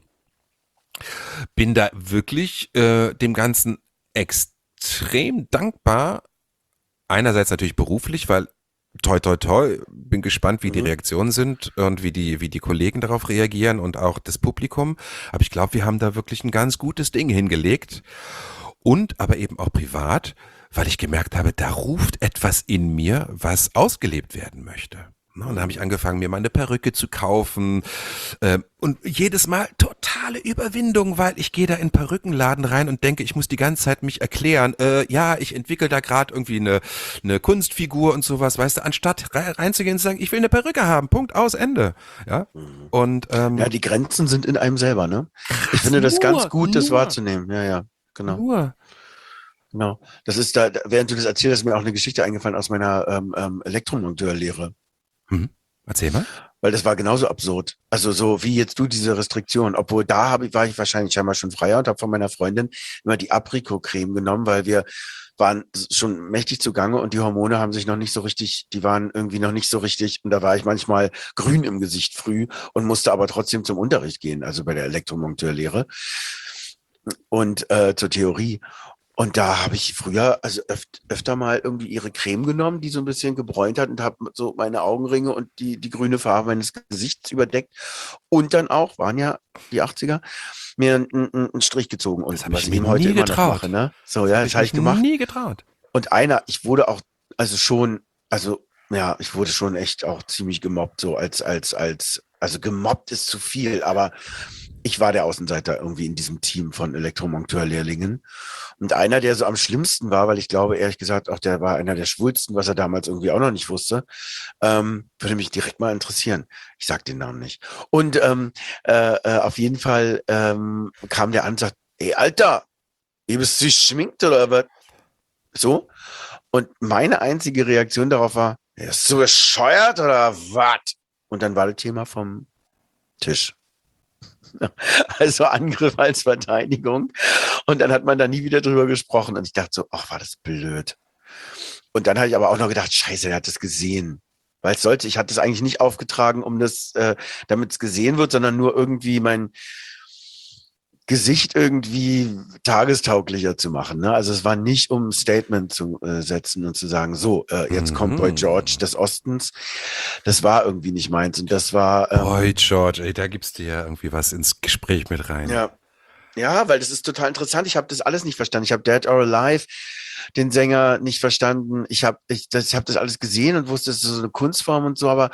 bin da wirklich dem Ganzen extrem dankbar. Einerseits natürlich beruflich, weil toi toi toi, bin gespannt, wie die Reaktionen sind und wie die Kollegen darauf reagieren und auch das Publikum. Aber ich glaube, wir haben da wirklich ein ganz gutes Ding hingelegt. Und aber eben auch privat, weil ich gemerkt habe, da ruft etwas in mir, was ausgelebt werden möchte. Und dann habe ich angefangen, mir mal eine Perücke zu kaufen und jedes Mal totale Überwindung, weil ich gehe da in einen Perückenladen rein und denke, ich muss die ganze Zeit mich erklären. Ja, ich entwickle da gerade irgendwie eine Kunstfigur und sowas, weißt du, anstatt reinzugehen und zu sagen, ich will eine Perücke haben, Punkt, aus, Ende. Ja, und Ja, die Grenzen sind in einem selber, ne? Ich finde das ganz gut, das wahrzunehmen. Ja, genau. Nur. Genau. Das ist während du das erzählst, ist mir auch eine Geschichte eingefallen aus meiner Elektromonteurlehre. Erzähl mal. Weil das war genauso absurd. Also so wie jetzt du diese Restriktion. Obwohl war ich wahrscheinlich scheinbar schon freier und habe von meiner Freundin immer die Aprikot-Creme genommen, weil wir waren schon mächtig zugange und die Hormone haben sich noch nicht so richtig, die waren irgendwie noch nicht so richtig. Und da war ich manchmal grün im Gesicht früh und musste aber trotzdem zum Unterricht gehen, also bei der Elektromonteurlehre und zur Theorie. Und da habe ich früher also öfter mal irgendwie ihre Creme genommen, die so ein bisschen gebräunt hat und habe so meine Augenringe und die grüne Farbe meines Gesichts überdeckt. Und dann auch, waren ja die 80er, mir einen Strich gezogen. Und Das habe was ich ich mir eben heute nie immer noch getraut. mache, ne? So, ja, das habe ich gemacht. Nie getraut. Und ich wurde auch, also schon, also ja, ich wurde schon echt auch ziemlich gemobbt, so also gemobbt ist zu viel, aber ich war der Außenseiter irgendwie in diesem Team von Elektromonteurlehrlingen. Und einer, der so am schlimmsten war, weil ich glaube, ehrlich gesagt, auch der war einer der schwulsten, was er damals irgendwie auch noch nicht wusste, würde mich direkt mal interessieren. Ich sag den Namen nicht. Und auf jeden Fall kam der an und sagt, ey, Alter, ihr bist du geschminkt oder was? So. Und meine einzige Reaktion darauf war, ist du bescheuert oder was? Und dann war das Thema vom Tisch. Also Angriff als Verteidigung. Und dann hat man da nie wieder drüber gesprochen. Und ich dachte so, ach, war das blöd. Und dann habe ich aber auch noch gedacht, scheiße, der hat das gesehen. Weil ich hatte es eigentlich nicht aufgetragen, damit es gesehen wird, sondern nur irgendwie mein Gesicht irgendwie tagestauglicher zu machen. Ne? Also es war nicht, um ein Statement zu setzen und zu sagen, so, jetzt kommt Boy George des Ostens. Das war irgendwie nicht meins. Und das war... Boy George, ey, da gibst du ja irgendwie was ins Gespräch mit rein. Ja, weil das ist total interessant. Ich habe das alles nicht verstanden. Ich habe Dead or Alive, den Sänger, nicht verstanden. Ich hab das alles gesehen und wusste, es ist so eine Kunstform und so, aber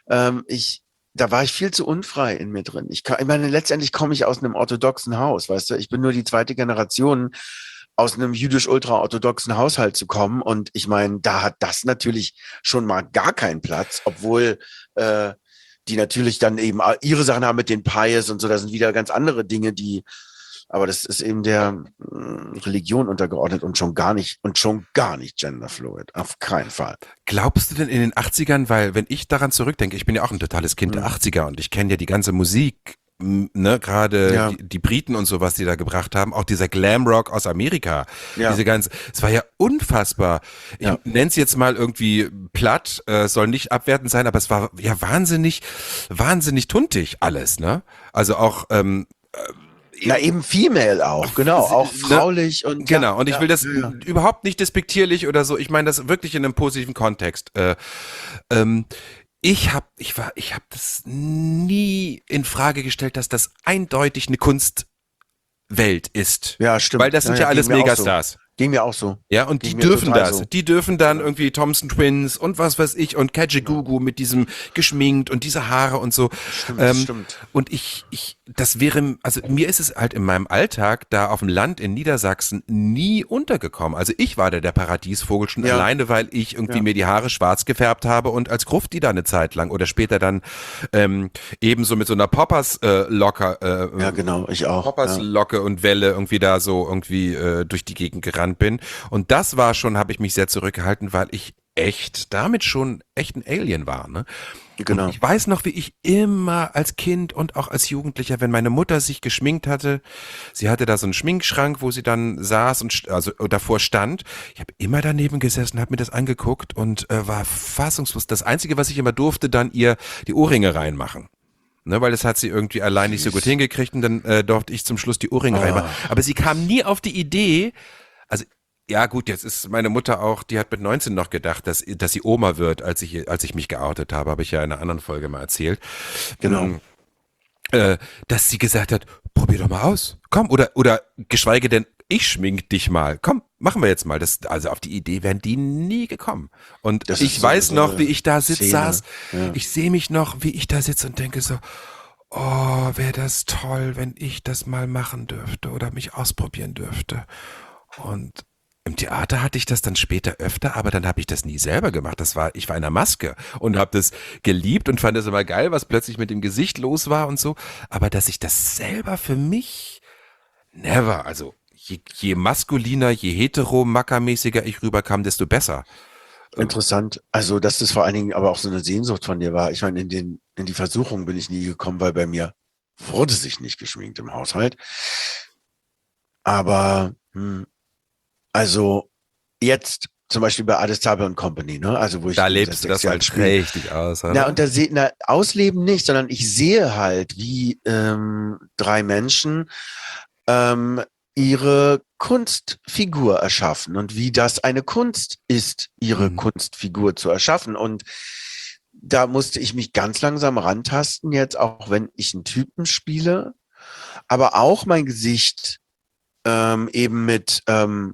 da war ich viel zu unfrei in mir drin. Ich meine, letztendlich komme ich aus einem orthodoxen Haus, weißt du? Ich bin nur die zweite Generation, aus einem jüdisch-ultra-orthodoxen Haushalt zu kommen. Und ich meine, da hat das natürlich schon mal gar keinen Platz, obwohl die natürlich dann eben ihre Sachen haben mit den Pies und so. Da sind wieder ganz andere Dinge, aber das ist eben der Religion untergeordnet und schon gar nicht genderfluid. Auf keinen Fall. Glaubst du denn in den 80ern, weil wenn ich daran zurückdenke, ich bin ja auch ein totales Kind der 80er und ich kenne ja die ganze Musik, ne, gerade die Briten und so, was die da gebracht haben, auch dieser Glamrock aus Amerika, es war ja unfassbar. Ich nenne es jetzt mal irgendwie platt, soll nicht abwertend sein, aber es war ja wahnsinnig tuntig alles, ne? Also auch na, eben female auch, genau, auch fraulich und genau, und ich will das überhaupt nicht despektierlich oder so, ich meine das wirklich in einem positiven Kontext. Ich hab das nie in Frage gestellt, dass das eindeutig eine Kunstwelt ist. Ja, stimmt. Weil das sind ja alles Megastars. Ging mir auch so. Ja, und die dürfen das. So. Die dürfen dann irgendwie Thompson Twins und was weiß ich und Kajagoogoo mit diesem geschminkt und diese Haare und so. Stimmt. Und das wäre, also mir ist es halt in meinem Alltag da auf dem Land in Niedersachsen nie untergekommen. Also ich war der Paradiesvogel schon alleine, weil ich irgendwie mir die Haare schwarz gefärbt habe und als Grufti da eine Zeit lang oder später dann ebenso mit so einer Poppers-Locke. Ja, genau, ich auch. Poppers-Locke und Welle irgendwie da so irgendwie durch die Gegend gerannt bin. Und das war schon, habe ich mich sehr zurückgehalten, weil ich damit schon echt ein Alien war, ne? Genau. Und ich weiß noch, wie ich immer als Kind und auch als Jugendlicher, wenn meine Mutter sich geschminkt hatte, sie hatte da so einen Schminkschrank, wo sie dann saß und also davor stand. Ich habe immer daneben gesessen, habe mir das angeguckt und war fassungslos. Das Einzige, was ich immer durfte, dann ihr die Ohrringe reinmachen. Ne, weil das hat sie irgendwie allein nicht so gut hingekriegt und dann durfte ich zum Schluss die Ohrringe reinmachen. Aber sie kam nie auf die Idee, also ja gut, jetzt ist meine Mutter auch, die hat mit 19 noch gedacht, dass sie Oma wird, als ich mich geoutet habe, habe ich ja in einer anderen Folge mal erzählt. Genau. Dass sie gesagt hat, probier doch mal aus, komm, oder geschweige denn, ich schmink dich mal, komm, machen wir jetzt mal. Also auf die Idee wären die nie gekommen. Und ich weiß noch, wie ich da saß, ich sehe mich noch, wie ich da sitze und denke so, oh, wäre das toll, wenn ich das mal machen dürfte oder mich ausprobieren dürfte. Und im Theater hatte ich das dann später öfter, aber dann habe ich das nie selber gemacht. Ich war in der Maske und habe das geliebt und fand das immer geil, was plötzlich mit dem Gesicht los war und so. Aber dass ich das selber für mich never, also je maskuliner, je hetero-mackermäßiger ich rüberkam, desto besser. Interessant. Also, dass das vor allen Dingen aber auch so eine Sehnsucht von dir war. Ich meine, in die Versuchung bin ich nie gekommen, weil bei mir wurde sich nicht geschminkt im Haushalt. Aber also jetzt zum Beispiel bei Adestabe und Company, ne? Also wo ich da lebst du das halt richtig aus, oder? Na, und ausleben nicht, sondern ich sehe halt, wie 3 Menschen ihre Kunstfigur erschaffen und wie das eine Kunst ist, ihre Kunstfigur zu erschaffen. Und da musste ich mich ganz langsam rantasten jetzt, auch wenn ich einen Typen spiele, aber auch mein Gesicht eben mit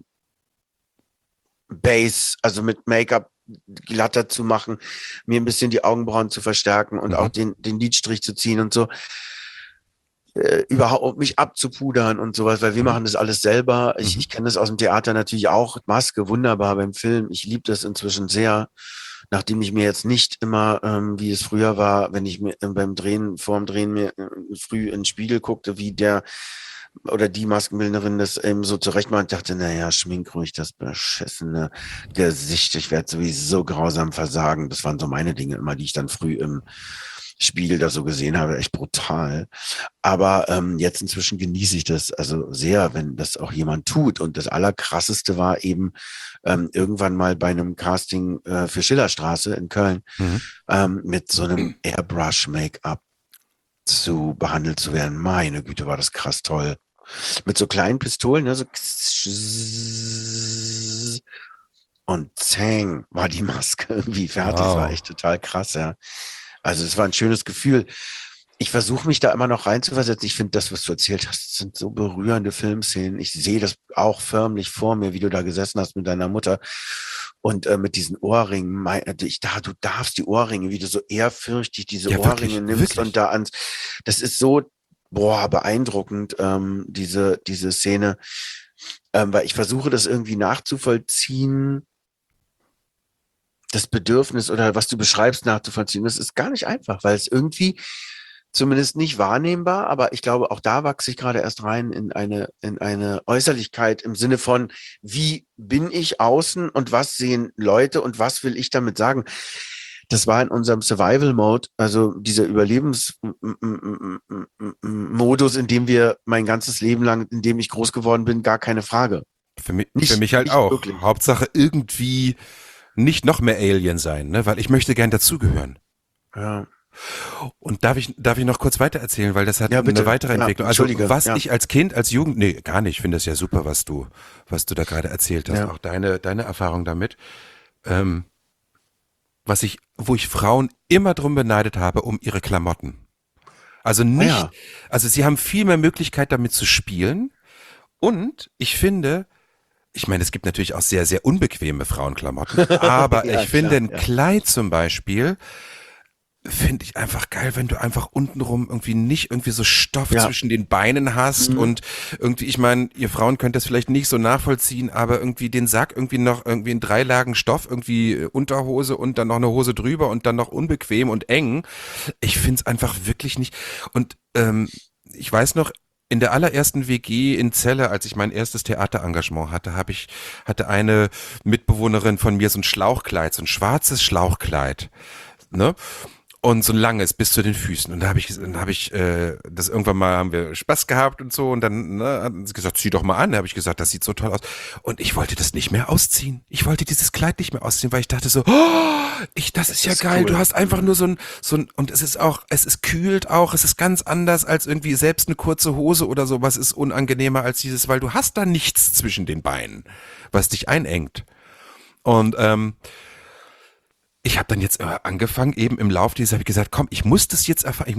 Base, also mit Make-up glatter zu machen, mir ein bisschen die Augenbrauen zu verstärken und auch den Lidstrich zu ziehen und so. überhaupt mich abzupudern und sowas, weil wir machen das alles selber. Mhm. Ich kenne das aus dem Theater natürlich auch. Maske, wunderbar beim Film. Ich liebe das inzwischen sehr, nachdem ich mir jetzt nicht immer, wie es früher war, wenn ich mir beim Drehen, vorm Drehen mir früh in den Spiegel guckte, wie der oder die Maskenbildnerin das eben so zurechtmacht und dachte, naja, schmink ruhig das beschissene Gesicht. Ich werde sowieso grausam versagen. Das waren so meine Dinge immer, die ich dann früh im Spiegel da so gesehen habe. Echt brutal. Aber jetzt inzwischen genieße ich das also sehr, wenn das auch jemand tut. Und das Allerkrasseste war eben irgendwann mal bei einem Casting für Schillerstraße in Köln Mhm. mit so einem Airbrush-Make-up behandelt zu werden. Meine Güte, war das krass toll. Mit so kleinen Pistolen, ne, so und zang war die Maske irgendwie fertig. Das war Wow. echt total krass, ja. Also es war ein schönes Gefühl. Ich versuche mich da immer noch reinzuversetzen. Ich finde das, was du erzählt hast, sind so berührende Filmszenen. Ich sehe das auch förmlich vor mir, wie du da gesessen hast mit deiner Mutter und mit diesen Ohrringen. Du darfst die Ohrringe, wie du so ehrfürchtig diese Ja, Ohrringe wirklich, nimmst und wirklich. da ans. Das ist so, beeindruckend, diese Szene, weil ich versuche das irgendwie nachzuvollziehen, das Bedürfnis oder was du beschreibst nachzuvollziehen. Das ist gar nicht einfach, weil es irgendwie zumindest nicht wahrnehmbar, aber ich glaube, auch da wachse ich gerade erst rein in eine Äußerlichkeit im Sinne von, wie bin ich außen und was sehen Leute und was will ich damit sagen? Das war in unserem Survival-Mode, also dieser Überlebensmodus, in dem wir mein ganzes Leben lang, in dem ich groß geworden bin, gar keine Frage. Für mich halt Nicht auch. wirklich. Hauptsache irgendwie nicht noch mehr Alien sein, ne? Weil ich möchte gern dazugehören. Ja, Und darf ich noch kurz weiter erzählen, weil das hat ja, eine bitte. weitere Ja, Entwicklung. Also entschuldige. was Ja, ich als Kind, als Jugend, nee, gar nicht, ich finde das ja super, was du da gerade erzählt hast, ja. auch deine Erfahrung damit. Ähm, wo ich Frauen immer drum beneidet habe, um ihre Klamotten. Also Ah nicht, ja, also sie haben viel mehr Möglichkeit damit zu spielen und ich finde, ich meine, es gibt natürlich auch sehr, sehr unbequeme Frauenklamotten, aber ja, ich finde klar, ein ja. Kleid zum Beispiel, finde ich einfach geil, wenn du einfach untenrum irgendwie nicht irgendwie so Stoff Ja, zwischen den Beinen hast mhm. und irgendwie, ich meine, ihr Frauen könnt das vielleicht nicht so nachvollziehen, aber irgendwie den Sack irgendwie noch irgendwie in 3 Lagen Stoff, irgendwie Unterhose und dann noch eine Hose drüber und dann noch unbequem und eng. Ich finde es einfach wirklich nicht. Und ich weiß noch, in der allerersten WG in Celle, als ich mein erstes Theaterengagement hatte, hatte eine Mitbewohnerin von mir so ein Schlauchkleid, so ein schwarzes Schlauchkleid, ne? Und so ein langes bis zu den Füßen. Und da habe ich das irgendwann mal, haben wir Spaß gehabt und so. Und dann hat sie gesagt, zieh doch mal an. Da habe ich gesagt, das sieht so toll aus. Und ich wollte das nicht mehr ausziehen. Ich wollte dieses Kleid nicht mehr ausziehen, weil ich dachte so, das ist Das ja ist geil. Du cool. hast einfach nur und es kühlt auch, es ist ganz anders als irgendwie selbst eine kurze Hose oder sowas ist unangenehmer als dieses, weil du hast da nichts zwischen den Beinen, was dich einengt. Und ich habe dann jetzt angefangen, eben im Lauf dieses habe ich gesagt, komm, ich muss das jetzt erfahren,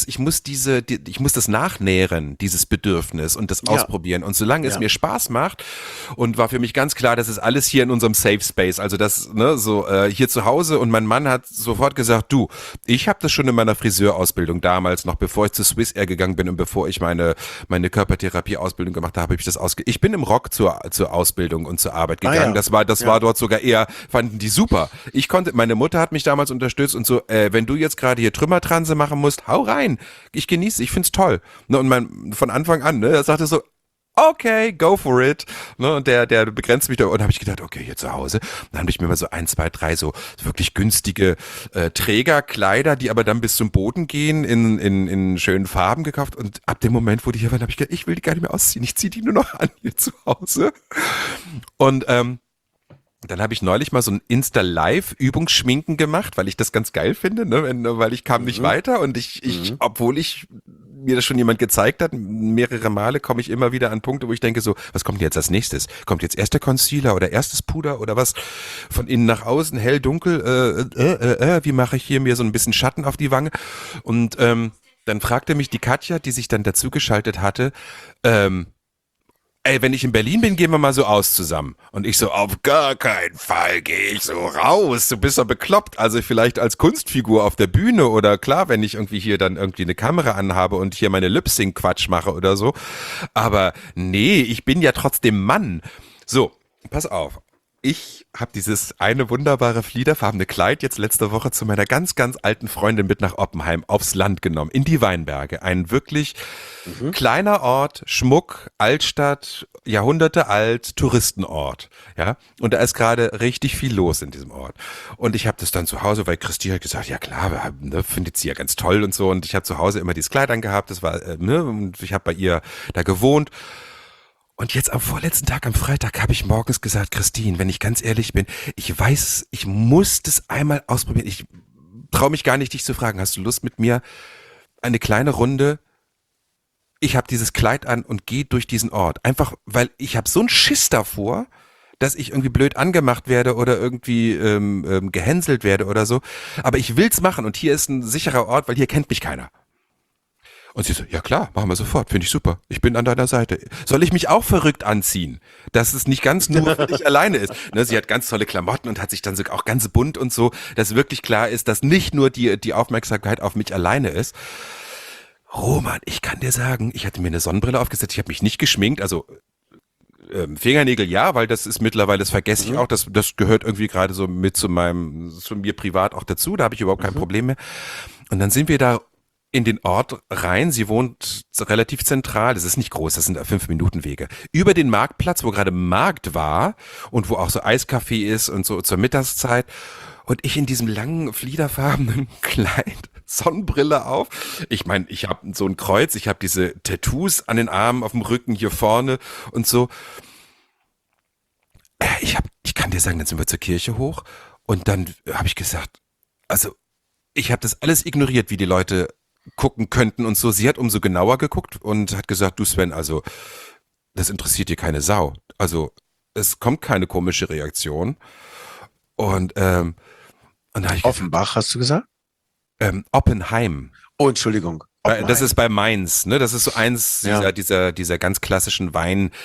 ich muss das nachnähren, dieses Bedürfnis und das Ja, ausprobieren. Und solange es ja, mir Spaß macht und war für mich ganz klar, das ist alles hier in unserem Safe Space, also das, ne, so hier zu Hause. Und mein Mann hat sofort gesagt, du, ich habe das schon in meiner Friseurausbildung damals, noch bevor ich zu Swissair gegangen bin und bevor ich meine Körpertherapie-Ausbildung gemacht habe, ich bin im Rock zur Ausbildung und zur Arbeit ah gegangen. ja, Das ja, war dort sogar eher, fanden die super. Meine Mutter hat mich damals unterstützt und so, wenn du jetzt gerade hier Trümmertranse machen musst, hau rein. Ich genieße, ich find's toll. Ne, und von Anfang an, ne, er sagte so, okay, go for it. Ne, und der begrenzt mich da. Und da habe ich gedacht, okay, hier zu Hause. Dann habe ich mir mal so 1, 2, 3 so wirklich günstige Trägerkleider, die aber dann bis zum Boden gehen, in schönen Farben gekauft. Und ab dem Moment, wo die hier waren, habe ich gedacht, ich will die gar nicht mehr ausziehen. Ich ziehe die nur noch an hier zu Hause. Und dann habe ich neulich mal so ein Insta-Live-Übungsschminken gemacht, weil ich das ganz geil finde, ne? Weil ich kam nicht mhm, weiter und mhm. obwohl mir das schon jemand gezeigt hat, mehrere Male komme ich immer wieder an Punkte, wo ich denke so, was kommt denn jetzt als nächstes? Kommt jetzt erst der Concealer oder erstes Puder oder was? Von innen nach außen, hell, dunkel, wie mache ich hier mir so ein bisschen Schatten auf die Wange? Und dann fragte mich die Katja, die sich dann dazugeschaltet hatte, ey, wenn ich in Berlin bin, gehen wir mal so aus zusammen. Und ich so, auf gar keinen Fall gehe ich so raus. Du bist doch bekloppt. Also vielleicht als Kunstfigur auf der Bühne oder klar, wenn ich irgendwie hier dann irgendwie eine Kamera anhabe und hier meine Lip-Sync-Quatsch mache oder so. Aber nee, ich bin ja trotzdem Mann. So, pass auf. Ich habe dieses eine wunderbare fliederfarbene Kleid jetzt letzte Woche zu meiner ganz, ganz alten Freundin mit nach Oppenheim aufs Land genommen, in die Weinberge. Ein wirklich kleiner Ort, Schmuck, Altstadt, Jahrhunderte alt, Touristenort. Ja, und da ist gerade richtig viel los in diesem Ort. Und ich habe das dann zu Hause, weil Christine hat gesagt, ja klar, ne, findet sie ja ganz toll und so. Und ich habe zu Hause immer dieses Kleid angehabt, das war, ne, und ich habe bei ihr da gewohnt. Und jetzt am vorletzten Tag, am Freitag, habe ich morgens gesagt, Christine, wenn ich ganz ehrlich bin, ich weiß, ich muss das einmal ausprobieren. Ich traue mich gar nicht, dich zu fragen, hast du Lust mit mir eine kleine Runde? Ich habe dieses Kleid an und gehe durch diesen Ort. Einfach, weil ich habe so einen Schiss davor, dass ich irgendwie blöd angemacht werde oder irgendwie gehänselt werde oder so. Aber ich will's machen und hier ist ein sicherer Ort, weil hier kennt mich keiner. Und sie so, ja klar, machen wir sofort, finde ich super. Ich bin an deiner Seite. Soll ich mich auch verrückt anziehen? Dass es nicht ganz nur für dich alleine ist. Ne, sie hat ganz tolle Klamotten und hat sich dann so auch ganz bunt und so, dass wirklich klar ist, dass nicht nur die Aufmerksamkeit auf mich alleine ist. Roman, ich kann dir sagen, ich hatte mir eine Sonnenbrille aufgesetzt, ich habe mich nicht geschminkt, also Fingernägel ja, weil das ist mittlerweile, das vergesse ich auch, das gehört irgendwie gerade so mit zu mir privat auch dazu, da habe ich überhaupt kein Problem mehr. Und dann sind wir da in den Ort rein. Sie wohnt relativ zentral. Das ist nicht groß, das sind 5-Minuten-Wege. Über den Marktplatz, wo gerade Markt war und wo auch so Eiskaffee ist und so zur Mittagszeit. Und ich in diesem langen, fliederfarbenen Kleid, Sonnenbrille auf. Ich meine, ich habe so ein Kreuz, ich habe diese Tattoos an den Armen, auf dem Rücken, hier vorne und so. Ich kann dir sagen, dann sind wir zur Kirche hoch und dann habe ich gesagt, also ich habe das alles ignoriert, wie die Leute gucken könnten und so. Sie hat umso genauer geguckt und hat gesagt, du Sven, also das interessiert dir keine Sau. Also es kommt keine komische Reaktion. Und da habe ich Offenbach, hast du gesagt? Oppenheim. Oh, Entschuldigung. Das ist bei Mainz, ne? Das ist so eins dieser ganz klassischen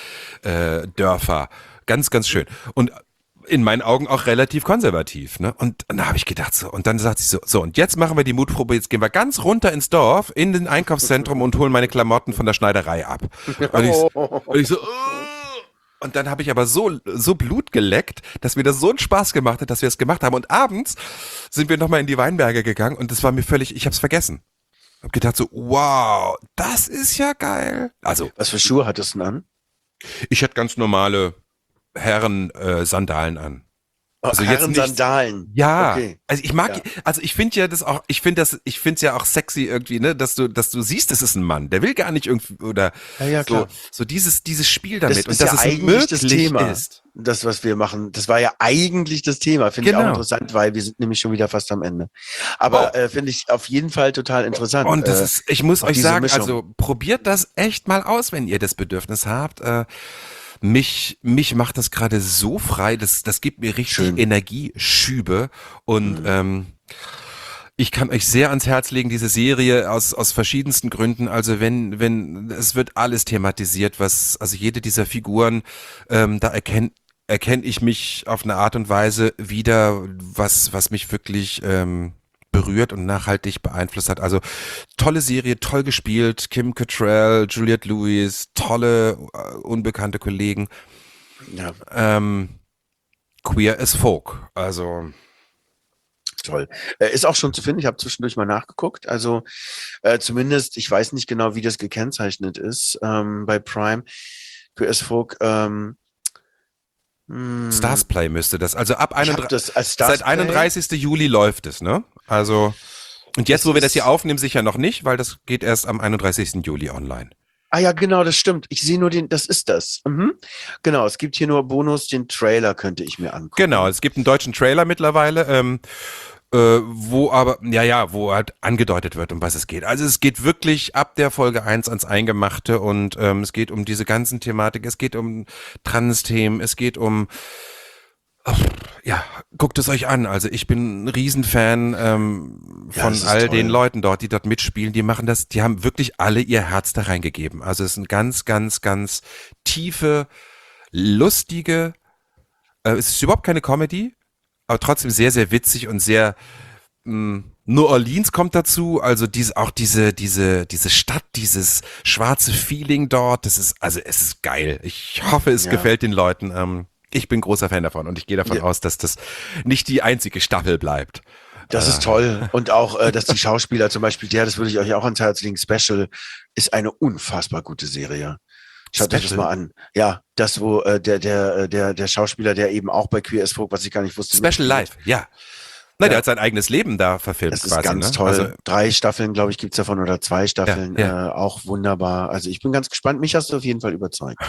Weindörfer. Ganz, ganz schön. Und in meinen Augen auch relativ konservativ, ne? Und da habe ich gedacht so, und dann sagt sie so, und jetzt machen wir die Mutprobe, jetzt gehen wir ganz runter ins Dorf, in den Einkaufszentrum und holen meine Klamotten von der Schneiderei ab. Und ich so, und dann habe ich aber so Blut geleckt, dass mir das so einen Spaß gemacht hat, dass wir es gemacht haben. Und abends sind wir nochmal in die Weinberge gegangen und das war mir völlig, ich habe es vergessen. Hab gedacht so, wow, das ist ja geil. Also, was für Schuhe hattest du denn an? ich hatte ganz normale Herren-Sandalen an. Also jetzt nicht, Sandalen. ja, Okay. also ich mag, also ich finde ja das auch, ich finde es ja auch sexy irgendwie, ne, dass du siehst, das ist ein Mann, der will gar nicht irgendwie, oder Ja, klar. so dieses Spiel damit Das und ist dass ja es eigentlich das möglich Thema. ist. Das, was wir machen, das war ja eigentlich das Thema. Finde ich auch Genau. interessant, weil wir sind nämlich schon wieder fast am Ende. Aber finde ich auf jeden Fall total interessant. Und das ist, ich muss auch euch diese sagen, Mischung. also probiert das echt mal aus, wenn ihr das Bedürfnis habt. Mich macht das gerade so frei, das gibt mir richtig Schön. Energieschübe und ich kann euch sehr ans Herz legen, diese Serie aus verschiedensten Gründen. Also wenn es wird alles thematisiert, also jede dieser Figuren, da erkenne ich mich auf eine Art und Weise wieder, was mich wirklich berührt und nachhaltig beeinflusst hat. Also tolle Serie, toll gespielt, Kim Cattrall, Juliette Lewis, tolle unbekannte Kollegen. Ja, Queer as Folk, also toll. Ist auch schon zu finden. Ich habe zwischendurch mal nachgeguckt. Also zumindest, ich weiß nicht genau, wie das gekennzeichnet ist bei Prime. Queer as Folk. Starsplay müsste das. Also ab Ich hab das als seit Starsplay. 31. Juli läuft es, ne? Also und jetzt, wo wir das hier aufnehmen, sicher noch nicht, weil das geht erst am 31. Juli online. Ah ja, genau, das stimmt. Ich sehe nur das ist das. Mhm. Genau, es gibt hier nur Bonus, den Trailer könnte ich mir angucken. Genau, es gibt einen deutschen Trailer mittlerweile, wo halt angedeutet wird, um was es geht. Also es geht wirklich ab der Folge 1 ans Eingemachte und es geht um diese ganzen Thematik, es geht um Trans-Themen, es geht um Ja, guckt es euch an. Also ich bin ein Riesenfan von das ist all toll. den Leuten dort, die dort mitspielen. Die machen das, die haben wirklich alle ihr Herz da reingegeben. Also es ist eine ganz, ganz, ganz tiefe, lustige, es ist überhaupt keine Comedy, aber trotzdem sehr, sehr witzig und sehr New Orleans kommt dazu, also diese Stadt, dieses schwarze Feeling dort, also es ist geil. Ich hoffe, es Ja. gefällt den Leuten. Ich bin großer Fan davon und ich gehe davon aus, dass das nicht die einzige Staffel bleibt. Das ist toll. Und auch, dass die Schauspieler zum Beispiel, das würde ich euch auch ans Herz legen, Special ist eine unfassbar gute Serie. Schaut euch das Special? mal an. Ja, das, wo der Schauspieler, der eben auch bei Queer as Folk, was ich gar nicht wusste. Special mitspielt. Life, ja. Nein, Ja. der hat sein eigenes Leben da verfilmt Das ist quasi. ganz ne? toll. Also, 3 Staffeln, glaube ich, gibt's davon oder 2 Staffeln. Ja. Auch wunderbar. Also ich bin ganz gespannt. Mich hast du auf jeden Fall überzeugt.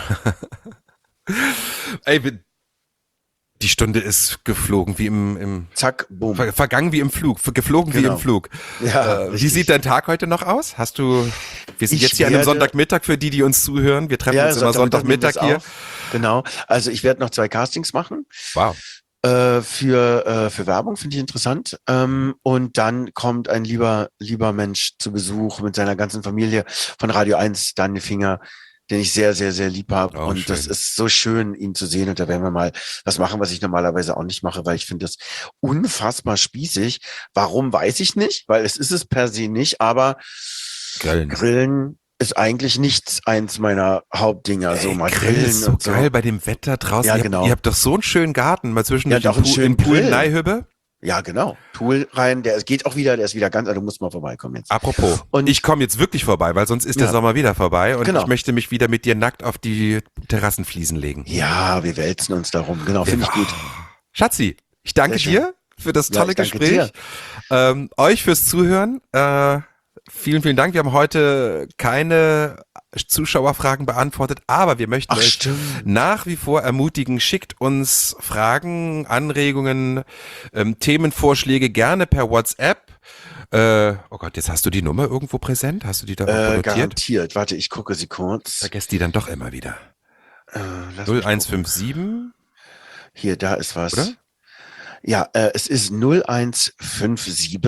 ey, die Stunde ist geflogen wie im Zack, boom. vergangen wie im Flug, geflogen wie Genau. im Flug. Ja, Wie richtig. sieht dein Tag heute noch aus? Wir sind Ich jetzt hier an einem werde- Sonntagmittag für die uns zuhören. Wir treffen uns immer Sonntagmittag nehmen wir hier. es auf. Genau. Also ich werde noch 2 Castings machen. Wow. Für Werbung, finde ich interessant. Und dann kommt ein lieber Mensch zu Besuch mit seiner ganzen Familie von Radio 1, Daniel Finger, den ich sehr, sehr, sehr lieb habe. Oh, und schön. das ist so schön, ihn zu sehen. Und da werden wir mal was machen, was ich normalerweise auch nicht mache, weil ich finde das unfassbar spießig. Warum, weiß ich nicht, weil es ist es per se nicht, aber Grillen ist eigentlich nichts eins meiner Hauptdinger. So mal Grill grillen ist so und so. geil bei dem Wetter draußen. Ja, ihr, genau. ihr habt doch so einen schönen Garten, mal zwischendurch Ja, doch einen schönen im Pool Grill. Neihübbe. Ja, genau. Pool rein, der ist wieder ganz, also du musst mal vorbeikommen jetzt. Apropos, Und- ich komme jetzt wirklich vorbei, weil sonst ist der Ja. Sommer wieder vorbei und Genau. ich möchte mich wieder mit dir nackt auf die Terrassenfliesen legen. Ja, wir wälzen uns darum. Genau, finde ich gut. Schatzi, ich danke Sehr schön. dir für das tolle ich danke Gespräch. Euch fürs Zuhören. Vielen, vielen Dank. Wir haben heute keine Zuschauerfragen beantwortet, aber wir möchten Ach, euch stimmt. nach wie vor ermutigen, schickt uns Fragen, Anregungen, Themenvorschläge gerne per WhatsApp. Oh Gott, jetzt hast du die Nummer irgendwo präsent? Hast du die da irgendwo notiert? Garantiert. Warte, ich gucke sie kurz. Vergesst die dann doch immer wieder. Lass mich gucken. 0157, Hier, da ist was. oder? Ja, es ist 0157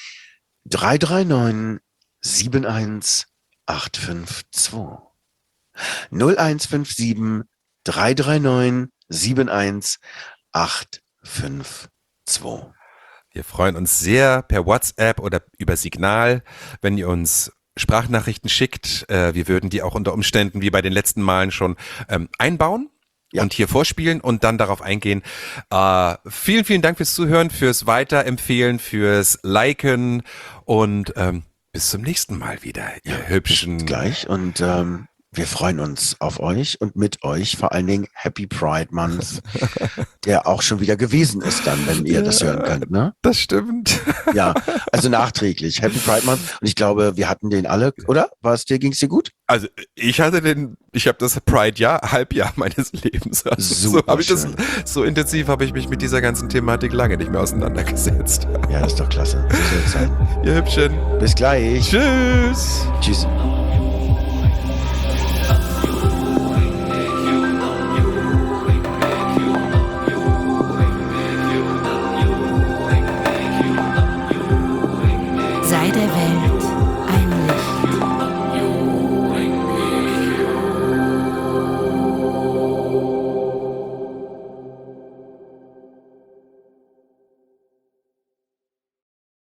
339 71852. 0157 339 71852. Wir freuen uns sehr per WhatsApp oder über Signal, wenn ihr uns Sprachnachrichten schickt. Wir würden die auch unter Umständen, wie bei den letzten Malen schon, einbauen Ja. und hier vorspielen und dann darauf eingehen. Vielen, vielen Dank fürs Zuhören, fürs Weiterempfehlen, fürs Liken und bis zum nächsten Mal wieder, ihr hübschen. Gleich und wir freuen uns auf euch und mit euch vor allen Dingen Happy Pride Month, der auch schon wieder gewesen ist dann, wenn ihr das hören könnt, ne? Das stimmt. Ja, also nachträglich. Happy Pride Month und ich glaube, wir hatten den alle, oder? Ging's dir gut? Also ich habe das Pride-Jahr, Halbjahr meines Lebens. Also, Super schön. so intensiv habe ich mich mit dieser ganzen Thematik lange nicht mehr auseinandergesetzt. Ja, das ist doch klasse. So soll es sein. Ihr Hübschen. Bis gleich. Tschüss. Tschüss. Sei der Welt